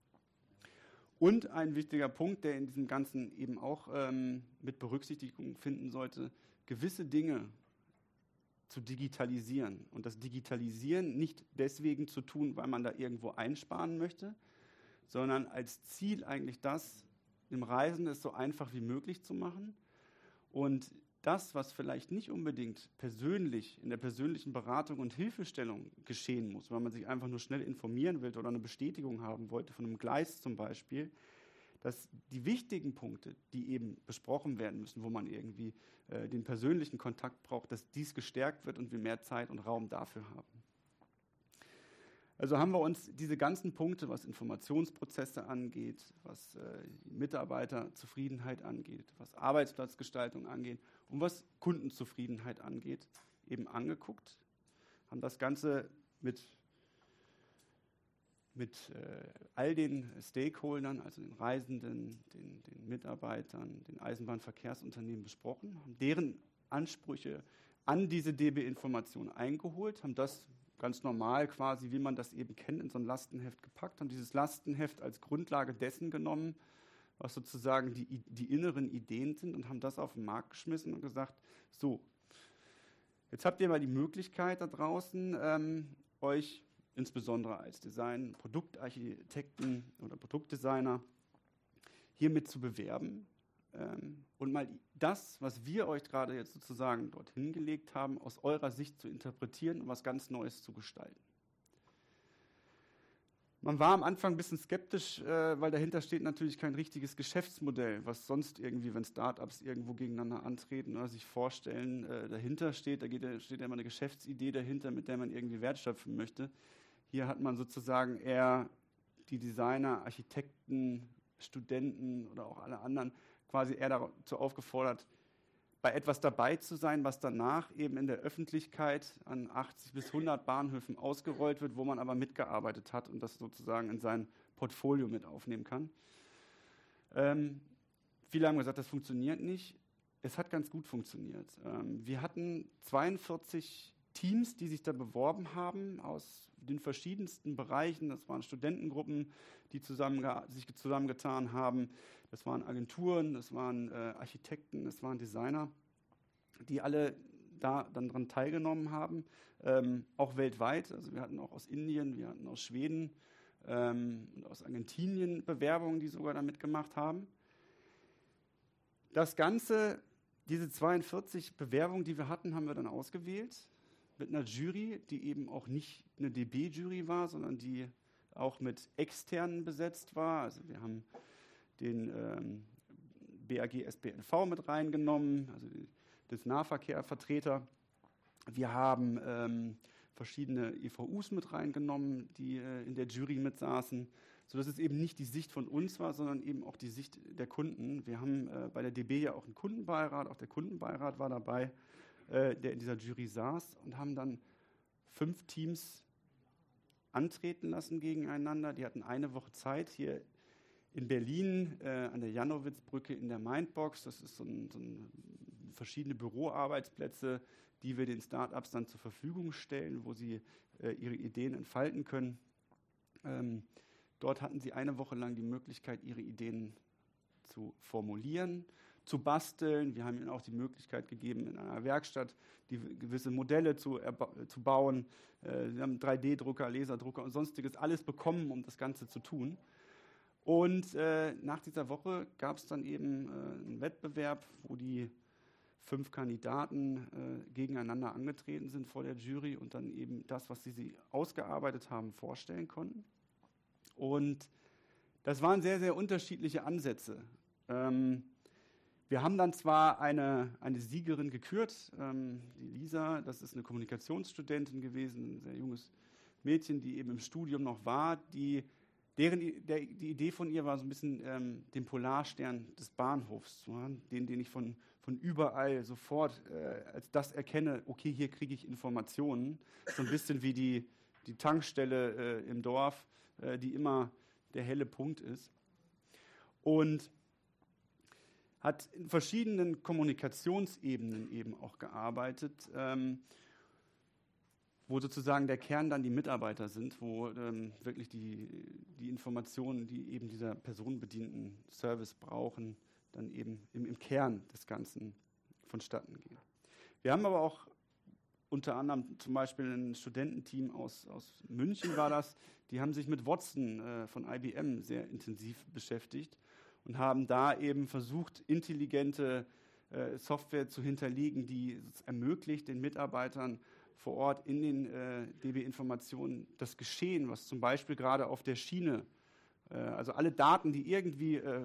Und ein wichtiger Punkt, der in diesem Ganzen eben auch ähm, mit Berücksichtigung finden sollte, gewisse Dinge zu digitalisieren. Und das Digitalisieren nicht deswegen zu tun, weil man da irgendwo einsparen möchte, sondern als Ziel eigentlich das, dem Reisenden es so einfach wie möglich zu machen. Und das, was vielleicht nicht unbedingt persönlich, in der persönlichen Beratung und Hilfestellung geschehen muss, weil man sich einfach nur schnell informieren will oder eine Bestätigung haben wollte, von einem Gleis zum Beispiel, dass die wichtigen Punkte, die eben besprochen werden müssen, wo man irgendwie äh, den persönlichen Kontakt braucht, dass dies gestärkt wird und wir mehr Zeit und Raum dafür haben. Also haben wir uns diese ganzen Punkte, was Informationsprozesse angeht, was äh, Mitarbeiterzufriedenheit angeht, was Arbeitsplatzgestaltung angeht und was Kundenzufriedenheit angeht, eben angeguckt, haben das Ganze mit, mit äh, all den Stakeholdern, also den Reisenden, den, den Mitarbeitern, den Eisenbahnverkehrsunternehmen besprochen, haben deren Ansprüche an diese D B-Information eingeholt, haben das ganz normal quasi, wie man das eben kennt, in so ein Lastenheft gepackt, haben dieses Lastenheft als Grundlage dessen genommen, was sozusagen die, die inneren Ideen sind, und haben das auf den Markt geschmissen und gesagt, so, jetzt habt ihr mal die Möglichkeit da draußen, ähm, euch insbesondere als Design-, Produktarchitekten oder Produktdesigner hiermit zu bewerben ähm, und mal das, was wir euch gerade jetzt sozusagen dort hingelegt haben, aus eurer Sicht zu interpretieren und was ganz Neues zu gestalten. Man war am Anfang ein bisschen skeptisch, äh, weil dahinter steht natürlich kein richtiges Geschäftsmodell, was sonst irgendwie, wenn Startups irgendwo gegeneinander antreten oder sich vorstellen, äh, dahinter steht. Da geht, steht ja immer eine Geschäftsidee dahinter, mit der man irgendwie Wert schöpfen möchte. Hier hat man sozusagen eher die Designer, Architekten, Studenten oder auch alle anderen quasi eher dazu aufgefordert, bei etwas dabei zu sein, was danach eben in der Öffentlichkeit an achtzig bis hundert Bahnhöfen ausgerollt wird, wo man aber mitgearbeitet hat und das sozusagen in sein Portfolio mit aufnehmen kann. Ähm, viele haben gesagt, das funktioniert nicht. Es hat ganz gut funktioniert. Ähm, wir hatten zweiundvierzig Teams, die sich da beworben haben aus den verschiedensten Bereichen. Das waren Studentengruppen, die zusammen, sich zusammengetan haben. Das waren Agenturen, das waren äh, Architekten, das waren Designer, die alle da dann dran teilgenommen haben, ähm, auch weltweit. Also wir hatten auch aus Indien, wir hatten aus Schweden ähm, und aus Argentinien Bewerbungen, die sogar da mitgemacht haben. Das Ganze, diese zweiundvierzig Bewerbungen, die wir hatten, haben wir dann ausgewählt mit einer Jury, die eben auch nicht eine D B-Jury war, sondern die auch mit Externen besetzt war. Also wir haben den ähm, B A G S B N V mit reingenommen, also die, das Nahverkehrvertreter. Wir haben ähm, verschiedene E V Us mit reingenommen, die äh, in der Jury mitsaßen, sodass es eben nicht die Sicht von uns war, sondern eben auch die Sicht der Kunden. Wir haben äh, bei der D B ja auch einen Kundenbeirat, auch der Kundenbeirat war dabei, äh, der in dieser Jury saß, und haben dann fünf Teams antreten lassen gegeneinander. Die hatten eine Woche Zeit hier in Berlin äh, an der Janowitz-Brücke in der Mindbox. Das ist so ein, so ein verschiedene Büroarbeitsplätze, die wir den Start-ups dann zur Verfügung stellen, wo sie äh, ihre Ideen entfalten können. Ähm, dort hatten sie eine Woche lang die Möglichkeit, ihre Ideen zu formulieren, zu basteln. Wir haben ihnen auch die Möglichkeit gegeben, in einer Werkstatt die gewisse Modelle zu, zu bauen. Äh, sie haben drei D Drucker, Laserdrucker und sonstiges alles bekommen, um das Ganze zu tun. Und äh, nach dieser Woche gab es dann eben äh, einen Wettbewerb, wo die fünf Kandidaten äh, gegeneinander angetreten sind vor der Jury und dann eben das, was sie, sie ausgearbeitet haben, vorstellen konnten. Und das waren sehr, sehr unterschiedliche Ansätze. Ähm, wir haben dann zwar eine, eine Siegerin gekürt, ähm, die Lisa, das ist eine Kommunikationsstudentin gewesen, ein sehr junges Mädchen, die eben im Studium noch war, die Deren, der, die Idee von ihr war so ein bisschen ähm, den Polarstern des Bahnhofs zu machen, den, den ich von, von überall sofort äh, als das erkenne, okay, hier kriege ich Informationen. So ein bisschen wie die, die Tankstelle äh, im Dorf, äh, die immer der helle Punkt ist. Und hat in verschiedenen Kommunikationsebenen eben auch gearbeitet, ähm, wo sozusagen der Kern dann die Mitarbeiter sind, wo ähm, wirklich die, die Informationen, die eben dieser personenbedienten Service brauchen, dann eben im, im Kern des Ganzen vonstatten gehen. Wir haben aber auch unter anderem zum Beispiel ein Studententeam aus, aus München war das, die haben sich mit Watson äh, von I B M sehr intensiv beschäftigt und haben da eben versucht, intelligente äh, Software zu hinterlegen, die es ermöglicht, den Mitarbeitern vor Ort in den äh, D B-Informationen das Geschehen, was zum Beispiel gerade auf der Schiene, äh, also alle Daten, die irgendwie äh,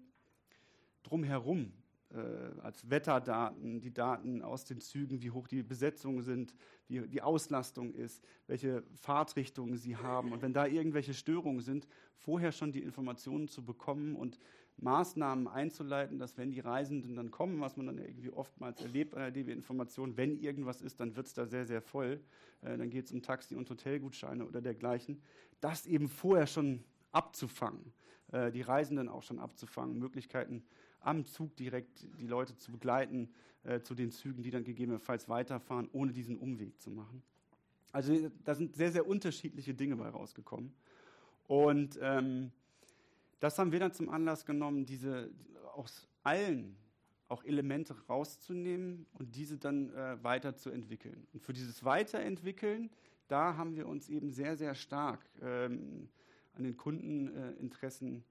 drumherum, äh, als Wetterdaten, die Daten aus den Zügen, wie hoch die Besetzungen sind, wie die Auslastung ist, welche Fahrtrichtungen sie haben. Und wenn da irgendwelche Störungen sind, vorher schon die Informationen zu bekommen und Maßnahmen einzuleiten, dass wenn die Reisenden dann kommen, was man dann irgendwie oftmals erlebt bei der D B-Information, wenn irgendwas ist, dann wird es da sehr, sehr voll. Äh, dann geht es um Taxi- und Hotelgutscheine oder dergleichen. Das eben vorher schon abzufangen, äh, die Reisenden auch schon abzufangen, Möglichkeiten am Zug direkt die Leute zu begleiten äh, zu den Zügen, die dann gegebenenfalls weiterfahren, ohne diesen Umweg zu machen. Also da sind sehr, sehr unterschiedliche Dinge bei rausgekommen. Und ähm, das haben wir dann zum Anlass genommen, diese aus allen auch Elemente rauszunehmen und diese dann äh, weiterzuentwickeln. Und für dieses Weiterentwickeln, da haben wir uns eben sehr, sehr stark ähm, an den Kundeninteressen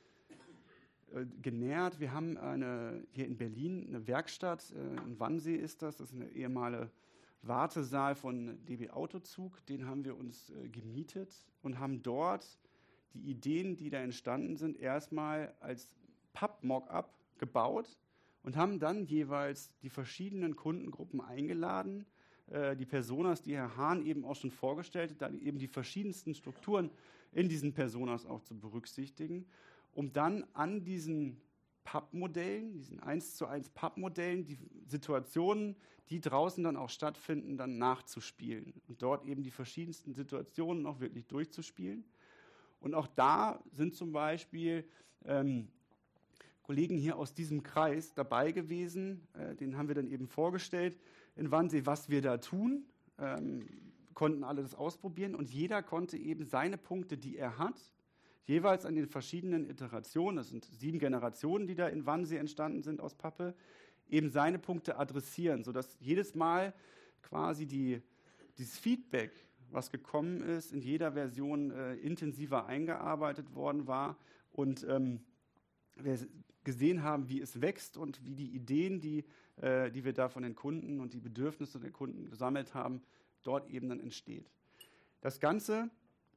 äh, äh, genähert. Wir haben eine, hier in Berlin eine Werkstatt, äh, in Wannsee ist das, das ist eine ehemalige Wartesaal von D B Autozug, den haben wir uns äh, gemietet und haben dort die Ideen, die da entstanden sind, erstmal als Papp-Mock-up gebaut und haben dann jeweils die verschiedenen Kundengruppen eingeladen, äh, die Personas, die Herr Hahn eben auch schon vorgestellt hat, dann eben die verschiedensten Strukturen in diesen Personas auch zu berücksichtigen, um dann an diesen Pappmodellen, diesen eins zu eins Pappmodellen, die Situationen, die draußen dann auch stattfinden, dann nachzuspielen und dort eben die verschiedensten Situationen auch wirklich durchzuspielen. Und auch da sind zum Beispiel ähm, Kollegen hier aus diesem Kreis dabei gewesen, äh, den haben wir dann eben vorgestellt in Wannsee, was wir da tun, ähm, konnten alle das ausprobieren und jeder konnte eben seine Punkte, die er hat, jeweils an den verschiedenen Iterationen, das sind sieben Generationen, die da in Wannsee entstanden sind aus Pappe, eben seine Punkte adressieren, sodass jedes Mal quasi die, dieses Feedback, was gekommen ist, in jeder Version äh, intensiver eingearbeitet worden war und ähm, wir gesehen haben, wie es wächst und wie die Ideen, die, äh, die wir da von den Kunden und die Bedürfnisse der Kunden gesammelt haben, dort eben dann entsteht. Das Ganze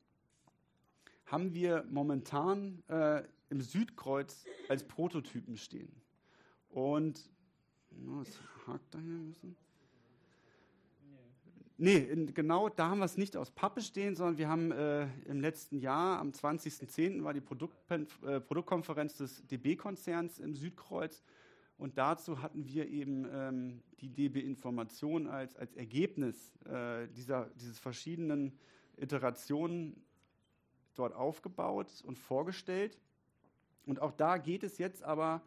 haben wir momentan äh, im Südkreuz als Prototypen stehen. Und, na, es hakt da hier ein bisschen. Nee, in, genau da haben wir es nicht aus Pappe stehen, sondern wir haben äh, im letzten Jahr, am zwanzigsten zehnten war die Produkt, äh, Produktkonferenz des D B-Konzerns im Südkreuz und dazu hatten wir eben ähm, die D B-Information als, als Ergebnis äh, dieser dieses verschiedenen Iterationen dort aufgebaut und vorgestellt. Und auch da geht es jetzt aber,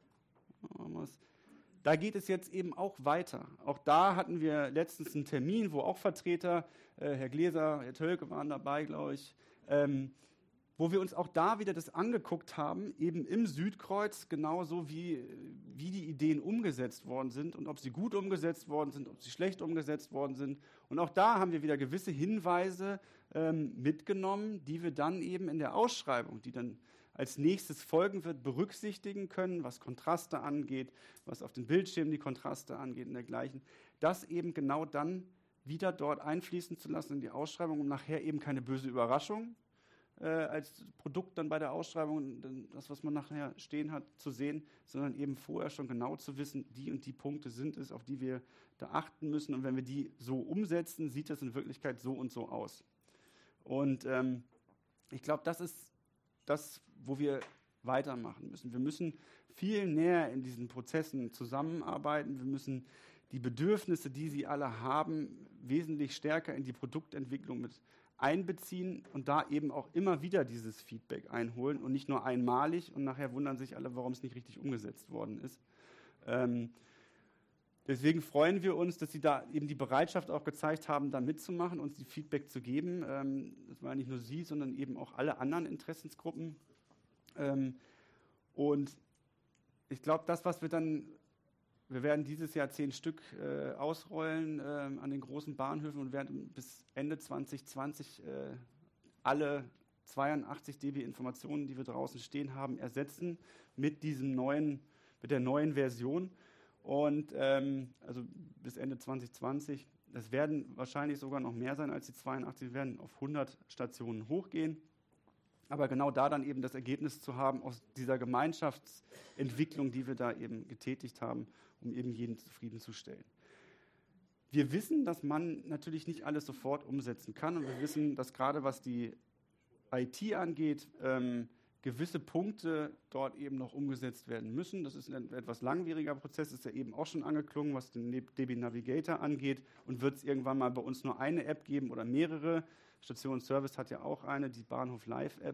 da geht es jetzt eben auch weiter. Auch da hatten wir letztens einen Termin, wo auch Vertreter, äh, Herr Gläser, Herr Tölke waren dabei, glaube ich, ähm, wo wir uns auch da wieder das angeguckt haben, eben im Südkreuz, genauso wie, wie die Ideen umgesetzt worden sind und ob sie gut umgesetzt worden sind, ob sie schlecht umgesetzt worden sind. Und auch da haben wir wieder gewisse Hinweise ähm, mitgenommen, die wir dann eben in der Ausschreibung, die dann als nächstes folgen wird, berücksichtigen können, was Kontraste angeht, was auf den Bildschirmen die Kontraste angeht und dergleichen, das eben genau dann wieder dort einfließen zu lassen in die Ausschreibung, um nachher eben keine böse Überraschung äh, als Produkt dann bei der Ausschreibung, das, was man nachher stehen hat, zu sehen, sondern eben vorher schon genau zu wissen, die und die Punkte sind es, auf die wir da achten müssen. Und wenn wir die so umsetzen, sieht das in Wirklichkeit so und so aus. Und ähm, ich glaube, das ist das, wo wir weitermachen müssen. Wir müssen viel näher in diesen Prozessen zusammenarbeiten. Wir müssen die Bedürfnisse, die sie alle haben, wesentlich stärker in die Produktentwicklung mit einbeziehen und da eben auch immer wieder dieses Feedback einholen und nicht nur einmalig und nachher wundern sich alle, warum es nicht richtig umgesetzt worden ist. Ähm, deswegen freuen wir uns, dass Sie da eben die Bereitschaft auch gezeigt haben, da mitzumachen, uns die Feedback zu geben. Ähm, das waren nicht nur Sie, sondern eben auch alle anderen Interessensgruppen. Ähm, und ich glaube, das, was wir dann, wir werden dieses Jahr zehn Stück äh, ausrollen äh, an den großen Bahnhöfen und werden bis Ende zwanzig zwanzig äh, alle zweiundachtzig D B-Informationen, die wir draußen stehen haben, ersetzen mit diesem neuen, mit der neuen Version. Und ähm, also bis Ende zwanzig zwanzig, das werden wahrscheinlich sogar noch mehr sein als die zweiundachtzig, wir werden auf hundert Stationen hochgehen. Aber genau da dann eben das Ergebnis zu haben aus dieser Gemeinschaftsentwicklung, die wir da eben getätigt haben, um eben jeden zufriedenzustellen. Wir wissen, dass man natürlich nicht alles sofort umsetzen kann und wir wissen, dass gerade was die I T angeht, ähm, gewisse Punkte dort eben noch umgesetzt werden müssen. Das ist ein etwas langwieriger Prozess, ist ja eben auch schon angeklungen, was den D B Navigator angeht und wird es irgendwann mal bei uns nur eine App geben oder mehrere. Station Service hat ja auch eine, die Bahnhof Live App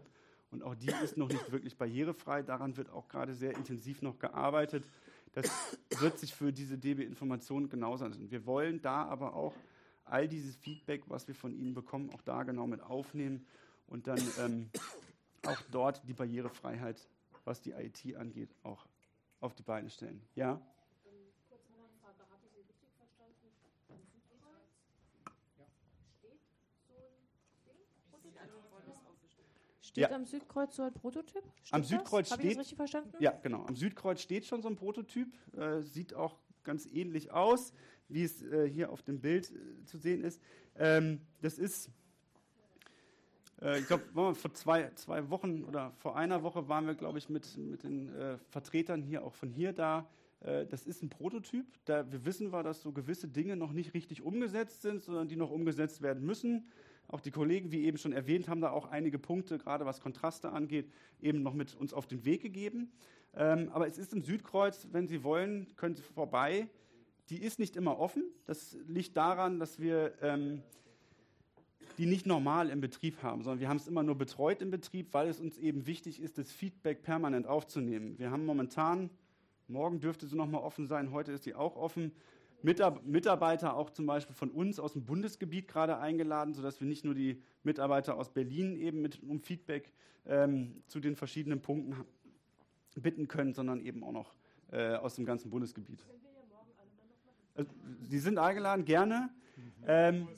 Und auch die ist noch nicht wirklich barrierefrei. Daran wird auch gerade sehr intensiv noch gearbeitet. Das wird sich für diese D B-Information genauso ansetzen. Wir wollen da aber auch all dieses Feedback, was wir von Ihnen bekommen, auch da genau mit aufnehmen und dann ähm, auch dort die Barrierefreiheit, was die I T angeht, auch auf die Beine stellen. Ja?
Kurze Nachfrage, habe ich Sie richtig verstanden? Am Südkreuz steht so ein Prototyp? Steht
Ja.
am Südkreuz so ein Prototyp? Steht
Am
das?
Südkreuz
Habe ich
steht,
das richtig verstanden?
Ja, genau. Am Südkreuz steht schon so ein Prototyp. Äh, sieht auch ganz ähnlich aus, wie es äh, hier auf dem Bild äh, zu sehen ist. Ähm, das ist, äh, ich glaube, vor zwei, zwei Wochen oder vor einer Woche waren wir, glaube ich, mit, mit den äh, Vertretern hier auch von hier da. Äh, das ist ein Prototyp. Da wir wissen wir, dass so gewisse Dinge noch nicht richtig umgesetzt sind, sondern die noch umgesetzt werden müssen. Auch die Kollegen, wie eben schon erwähnt, haben da auch einige Punkte, gerade was Kontraste angeht, eben noch mit uns auf den Weg gegeben. Ähm, aber es ist im Südkreuz, wenn Sie wollen, können Sie vorbei. Die ist nicht immer offen. Das liegt daran, dass wir ähm, die nicht normal im Betrieb haben, sondern wir haben es immer nur betreut im Betrieb, weil es uns eben wichtig ist, das Feedback permanent aufzunehmen. Wir haben momentan, morgen dürfte sie noch mal offen sein, heute ist sie auch offen, Mitarbeiter auch zum Beispiel von uns aus dem Bundesgebiet gerade eingeladen, sodass wir nicht nur die Mitarbeiter aus Berlin eben mit um Feedback ähm, zu den verschiedenen Punkten bitten können, sondern eben auch noch äh, aus dem ganzen Bundesgebiet. Also, Sie sind eingeladen, gerne. Ähm,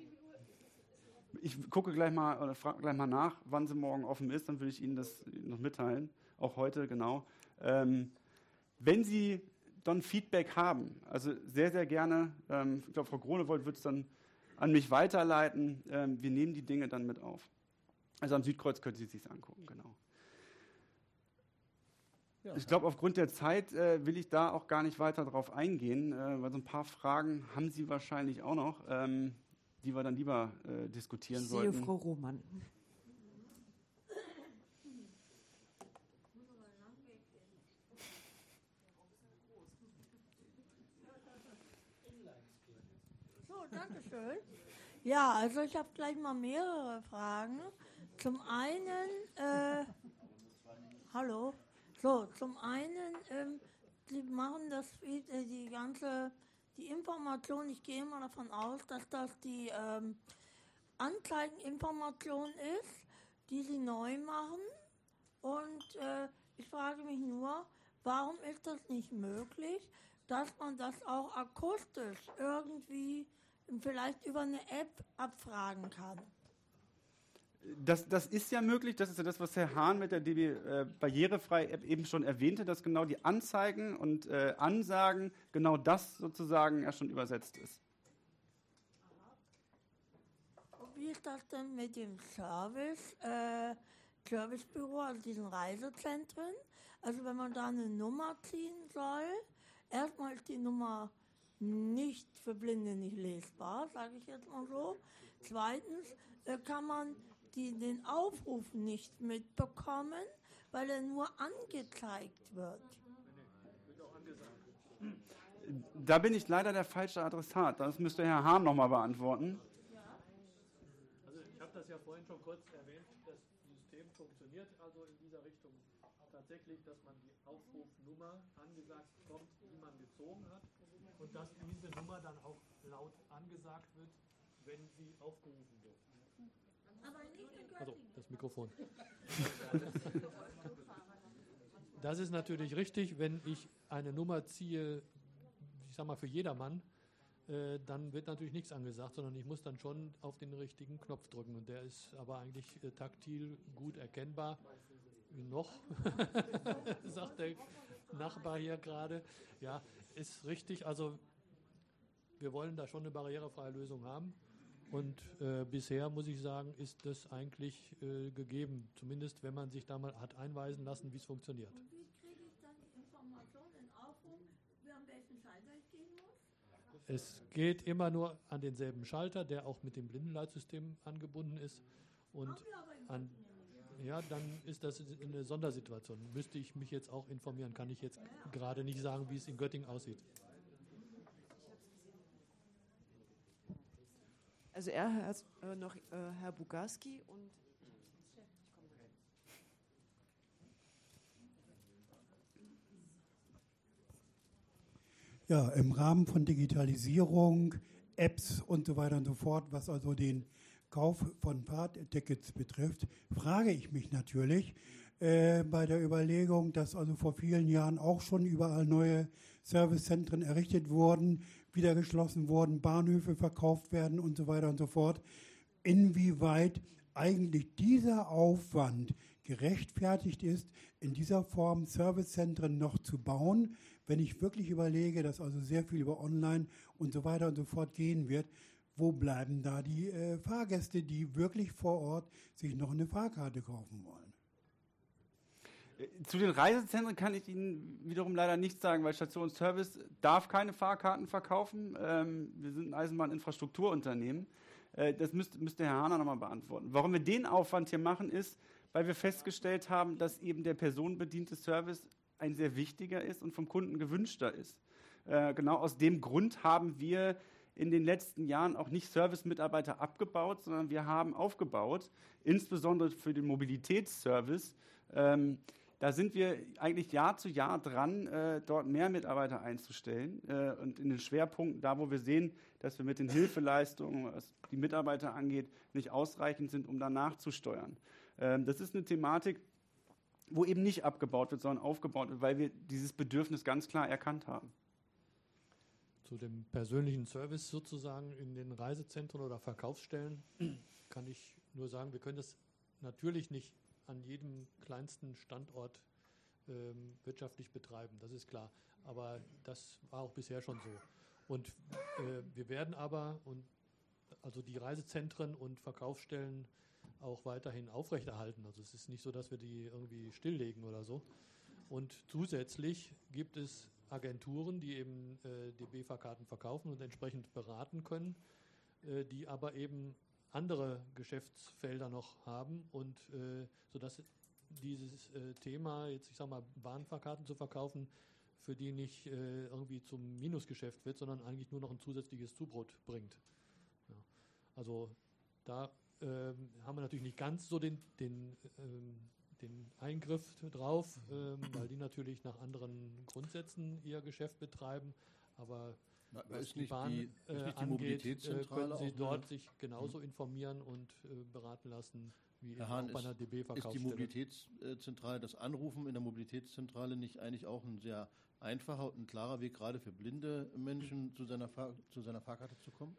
ich gucke gleich mal oder frage gleich mal nach, wann sie morgen offen ist, dann würde ich Ihnen das noch mitteilen, auch heute, genau. Ähm, wenn Sie dann Feedback haben, also sehr, sehr gerne, ähm, ich glaube, Frau Gronewold wird es dann an mich weiterleiten, ähm, wir nehmen die Dinge dann mit auf. Also am Südkreuz können Sie es sich angucken, genau. Ja, ich glaube, aufgrund der Zeit äh, will ich da auch gar nicht weiter drauf eingehen, äh, weil so ein paar Fragen haben Sie wahrscheinlich auch noch, ähm, die wir dann lieber äh, diskutieren
ich
sollten.
sehe Frau Roman.
So, danke schön. Ja, also ich habe gleich mal mehrere Fragen. Zum einen, äh, hallo. So, zum einen, ähm, Sie machen das, äh, die ganze, die Information, ich gehe mal davon aus, dass das die ähm, Anzeigeninformation ist, die Sie neu machen. Und äh, ich frage mich nur, warum ist das nicht möglich, dass man das auch akustisch irgendwie vielleicht über eine App abfragen kann?
Das, das ist ja möglich, das ist ja das, was Herr Hahn mit der D B äh, Barrierefrei-App eben schon erwähnte, dass genau die Anzeigen und äh, Ansagen, genau das sozusagen ja schon übersetzt ist.
Und wie ist das denn mit dem Service, äh, Servicebüro, also diesen Reisezentren? Also wenn man da eine Nummer ziehen soll, erstmal ist die Nummer nicht für Blinde nicht lesbar, sage ich jetzt mal so. Zweitens äh, kann man die, den Aufruf nicht mitbekommen, weil er nur angezeigt wird.
Da bin ich leider der falsche Adressat. Das müsste Herr Hahn nochmal beantworten.
Also ich habe das ja vorhin schon kurz erwähnt, das System funktioniert also in dieser Richtung tatsächlich, dass man die Aufrufnummer angesagt bekommt, die man gezogen hat und dass diese Nummer dann auch laut angesagt wird, wenn sie aufgerufen wird.
Aber nicht in Göttingen.
Also das Mikrofon. Das ist natürlich richtig, wenn ich eine Nummer ziehe, ich sag mal für jedermann, äh, dann wird natürlich nichts angesagt, sondern ich muss dann schon auf den richtigen Knopf drücken. Und der ist aber eigentlich äh, taktil gut erkennbar. Noch, sagt der Nachbar hier gerade. Ja, ist richtig. Also wir wollen da schon eine barrierefreie Lösung haben. Und äh, bisher, muss ich sagen, ist das eigentlich äh, gegeben. Zumindest, wenn man sich da mal hat einweisen lassen, wie es funktioniert.
Und wie kriege ich dann die Information, den Aufruf, wer am besten Schalter ich gehen muss?
Es geht immer nur an denselben Schalter, der auch mit dem Blindenleitsystem angebunden ist. Und an, ja, dann ist das eine Sondersituation. Müsste ich mich jetzt auch informieren, kann ich jetzt gerade nicht sagen, wie es in Göttingen aussieht.
Also er hat äh, noch äh, Herr Bugarski und
Ja, im Rahmen von Digitalisierung, Apps und so weiter und so fort, was also den Kauf von Fahrtickets betrifft, frage ich mich natürlich äh, bei der Überlegung, dass also vor vielen Jahren auch schon überall neue Servicezentren errichtet wurden, wieder geschlossen wurden, Bahnhöfe verkauft werden und so weiter und so fort, inwieweit eigentlich dieser Aufwand gerechtfertigt ist, in dieser Form Servicezentren noch zu bauen, wenn ich wirklich überlege, dass also sehr viel über Online und so weiter und so fort gehen wird. Wo bleiben da die äh, Fahrgäste, die wirklich vor Ort sich noch eine Fahrkarte kaufen wollen?
Zu den Reisezentren kann ich Ihnen wiederum leider nichts sagen, weil Station Service darf keine Fahrkarten verkaufen. Ähm, wir sind ein Eisenbahninfrastrukturunternehmen. Äh, das müsste, müsste Herr Hahner nochmal beantworten. Warum wir den Aufwand hier machen, ist, weil wir festgestellt haben, dass eben der personenbediente Service ein sehr wichtiger ist und vom Kunden gewünschter ist. Äh, genau aus dem Grund haben wir in den letzten Jahren auch nicht Service-Mitarbeiter abgebaut, sondern wir haben aufgebaut, insbesondere für den Mobilitätsservice. Ähm, da sind wir eigentlich Jahr zu Jahr dran, äh, dort mehr Mitarbeiter einzustellen. Äh, und in den Schwerpunkten, da wo wir sehen, dass wir mit den Hilfeleistungen, was die Mitarbeiter angeht, nicht ausreichend sind, um da nachzusteuern. Ähm, das ist eine Thematik, wo eben nicht abgebaut wird, sondern aufgebaut wird, weil wir dieses Bedürfnis ganz klar erkannt haben.
Zu dem persönlichen Service sozusagen in den Reisezentren oder Verkaufsstellen kann ich nur sagen, wir können das natürlich nicht an jedem kleinsten Standort ähm, wirtschaftlich betreiben, das ist klar. Aber das war auch bisher schon so. Und äh, wir werden aber und also die Reisezentren und Verkaufsstellen auch weiterhin aufrechterhalten. Also es ist nicht so, dass wir die irgendwie stilllegen oder so. Und zusätzlich gibt es Agenturen, die eben äh, D B-Fahrkarten verkaufen und entsprechend beraten können, äh, die aber eben andere Geschäftsfelder noch haben und äh, sodass dieses äh, Thema, jetzt ich sag mal, Bahnfahrkarten zu verkaufen, für die nicht äh, irgendwie zum Minusgeschäft wird, sondern eigentlich nur noch ein zusätzliches Zubrot bringt. Ja. Also da ähm, haben wir natürlich nicht ganz so den, den ähm, den Eingriff drauf, ähm, weil die natürlich nach anderen Grundsätzen ihr Geschäft betreiben, aber
Na,
was
ist
die
nicht
Bahn
die,
äh,
ist nicht die
angeht, äh,
Mobilitätszentrale
können Sie
auch
dort
eine-
sich genauso
Mhm.
informieren und äh, beraten lassen, wie
Herr
eben
Hahn,
auch bei einer
ist,
D
ist die
B-Verkaufsstelle.
Mobilitätszentrale, das Anrufen in der Mobilitätszentrale nicht eigentlich auch ein sehr einfacher und ein klarer Weg, gerade für blinde Menschen zu seiner, Fahr zu seiner Fahrkarte zu kommen?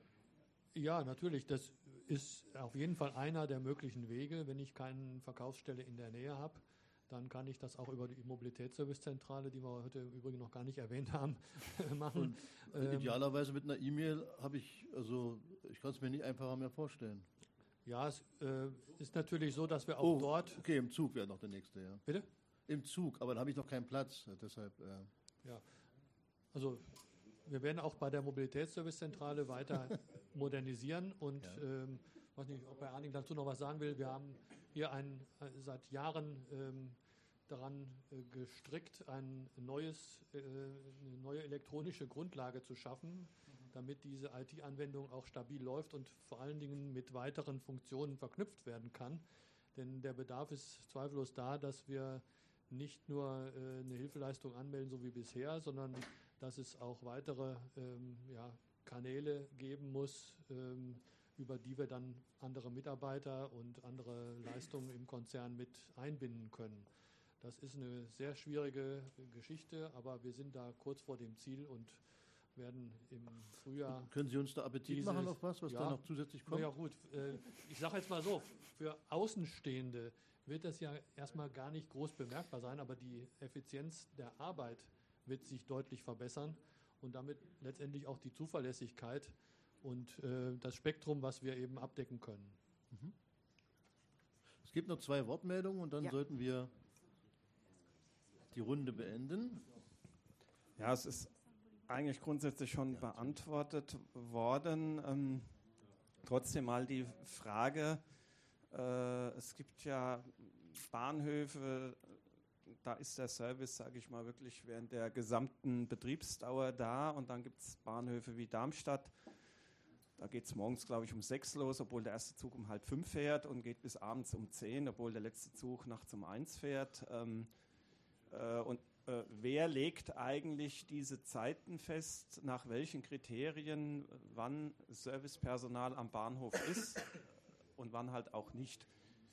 Ja, natürlich. Das ist auf jeden Fall einer der möglichen Wege. Wenn ich keine Verkaufsstelle in der Nähe habe, dann kann ich das auch über die Mobilitätsservicezentrale, die wir heute übrigens noch gar nicht erwähnt haben, machen.
Und
Ähm,
idealerweise mit einer E-Mail habe ich, also ich kann es mir nicht einfacher mehr vorstellen.
Ja, es äh, ist natürlich so, dass wir auch
Oh,
dort.
okay, im Zug wäre noch der nächste, ja.
Bitte?
Im Zug, aber da habe ich noch keinen Platz, deshalb. Äh.
Ja, also wir werden auch bei der Mobilitätsservicezentrale weiter modernisieren und
Ja.
ähm, weiß nicht, ob Herr Arning dazu noch was sagen will. Wir haben hier ein, äh, seit Jahren ähm, daran äh, gestrickt, ein neues, äh, eine neue elektronische Grundlage zu schaffen, damit diese I T-Anwendung auch stabil läuft und vor allen Dingen mit weiteren Funktionen verknüpft werden kann. Denn der Bedarf ist zweifellos da, dass wir nicht nur äh, eine Hilfeleistung anmelden, so wie bisher, sondern dass es auch weitere ähm, ja, Kanäle geben muss, ähm, über die wir dann andere Mitarbeiter und andere Leistungen im Konzern mit einbinden können. Das ist eine sehr schwierige Geschichte, aber wir sind da kurz vor dem Ziel und werden im Frühjahr...
Können Sie uns da Appetit
dieses,
machen auf was, was
ja,
da noch zusätzlich kommt?
Ja gut, äh, ich sage jetzt mal so, für Außenstehende wird das ja erstmal gar nicht groß bemerkbar sein, aber die Effizienz der Arbeit wird sich deutlich verbessern und damit letztendlich auch die Zuverlässigkeit und äh, das Spektrum, was wir eben abdecken können.
Mhm. Es gibt noch zwei Wortmeldungen und dann
Ja.
sollten wir die Runde beenden.
Ja, es ist eigentlich grundsätzlich schon beantwortet worden. Ähm, trotzdem mal die Frage, äh, es gibt ja Bahnhöfe, da ist der Service, sage ich mal, wirklich während der gesamten Betriebsdauer da und dann gibt es Bahnhöfe wie Darmstadt, da geht es morgens, glaube ich, um sechs los, obwohl der erste Zug um halb fünf fährt und geht bis abends um zehn, obwohl der letzte Zug nachts um eins fährt. Ähm, äh, und äh, wer legt eigentlich diese Zeiten fest, nach welchen Kriterien, wann Servicepersonal am Bahnhof ist und wann halt auch nicht?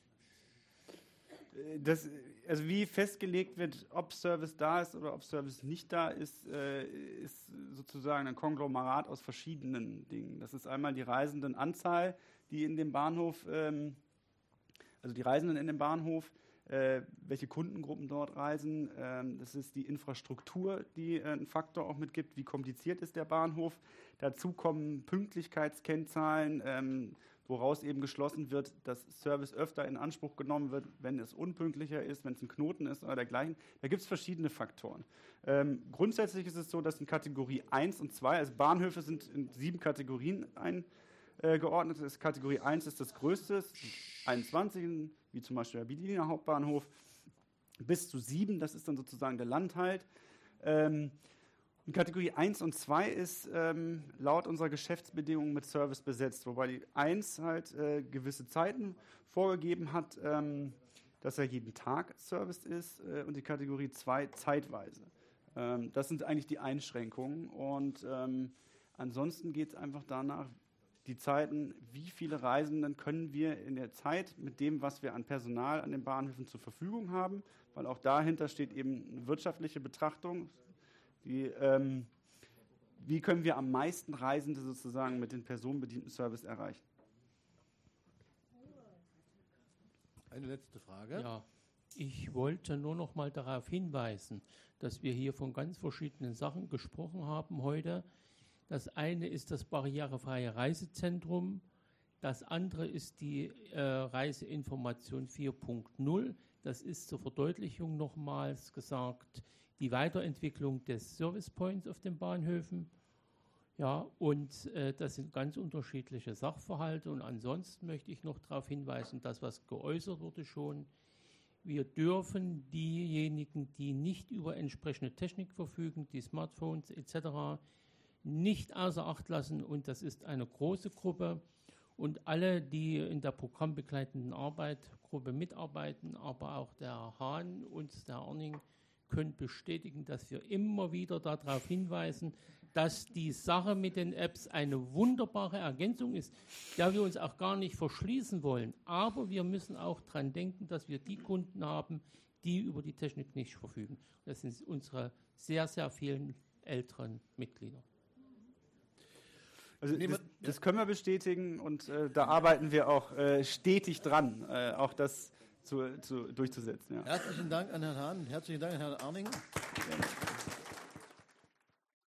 Das, also wie festgelegt wird, ob Service da ist oder ob Service nicht da ist, äh, ist sozusagen ein Konglomerat aus verschiedenen Dingen. Das ist einmal die Reisendenanzahl, die in dem Bahnhof, ähm, also die Reisenden in dem Bahnhof, äh, welche Kundengruppen dort reisen. Ähm, das ist die Infrastruktur, die äh, einen Faktor auch mitgibt, wie kompliziert ist der Bahnhof. Dazu kommen Pünktlichkeitskennzahlen, ähm, woraus eben geschlossen wird, dass Service öfter in Anspruch genommen wird, wenn es unpünktlicher ist, wenn es ein Knoten ist oder dergleichen. Da gibt es verschiedene Faktoren. Ähm, grundsätzlich ist es so, dass in Kategorie eins und zwei, also Bahnhöfe sind in sieben Kategorien eingeordnet. Äh, Kategorie eins ist das größte, einundzwanzig, wie zum Beispiel der Berliner Hauptbahnhof, bis zu sieben, das ist dann sozusagen der Landhalt. Ähm, In Kategorie eins und zwei ist ähm, laut unserer Geschäftsbedingungen mit Service besetzt, wobei die eins halt äh, gewisse Zeiten vorgegeben hat, ähm, dass er jeden Tag Service ist äh, und die Kategorie zwei zeitweise. Ähm, das sind eigentlich die Einschränkungen und ähm, ansonsten geht es einfach danach, die Zeiten, wie viele Reisenden können wir in der Zeit mit dem, was wir an Personal an den Bahnhöfen zur Verfügung haben, weil auch dahinter steht eben eine wirtschaftliche Betrachtung. Die, ähm, wie können wir am meisten Reisende sozusagen mit dem personenbedienten Service erreichen?
Eine letzte Frage.
Ja, ich wollte nur noch mal darauf hinweisen, dass wir hier von ganz verschiedenen Sachen gesprochen haben heute. Das eine ist das barrierefreie Reisezentrum, das andere ist die äh, Reiseinformation vier Punkt null. Das ist zur Verdeutlichung nochmals gesagt, die Weiterentwicklung des Service Points auf den Bahnhöfen. Ja, und äh, das sind ganz unterschiedliche Sachverhalte. Und ansonsten möchte ich noch darauf hinweisen, das, was geäußert wurde schon, wir dürfen diejenigen, die nicht über entsprechende Technik verfügen, die Smartphones et cetera, nicht außer Acht lassen. Und das ist eine große Gruppe. Und alle, die in der programmbegleitenden Arbeitsgruppe mitarbeiten, aber auch der Herr Hahn und der Herr Arning, können bestätigen, dass wir immer wieder darauf hinweisen, dass die Sache mit den Apps eine wunderbare Ergänzung ist, der wir uns auch gar nicht verschließen wollen. Aber wir müssen auch daran denken, dass wir die Kunden haben, die über die Technik nicht verfügen. Das sind unsere sehr, sehr vielen älteren Mitglieder.
Also das, das können wir bestätigen und äh, da arbeiten wir auch äh, stetig dran, äh, auch das Zu, zu, durchzusetzen. Ja.
Herzlichen Dank an Herrn Hahn, herzlichen Dank an Herrn Arning. Ja.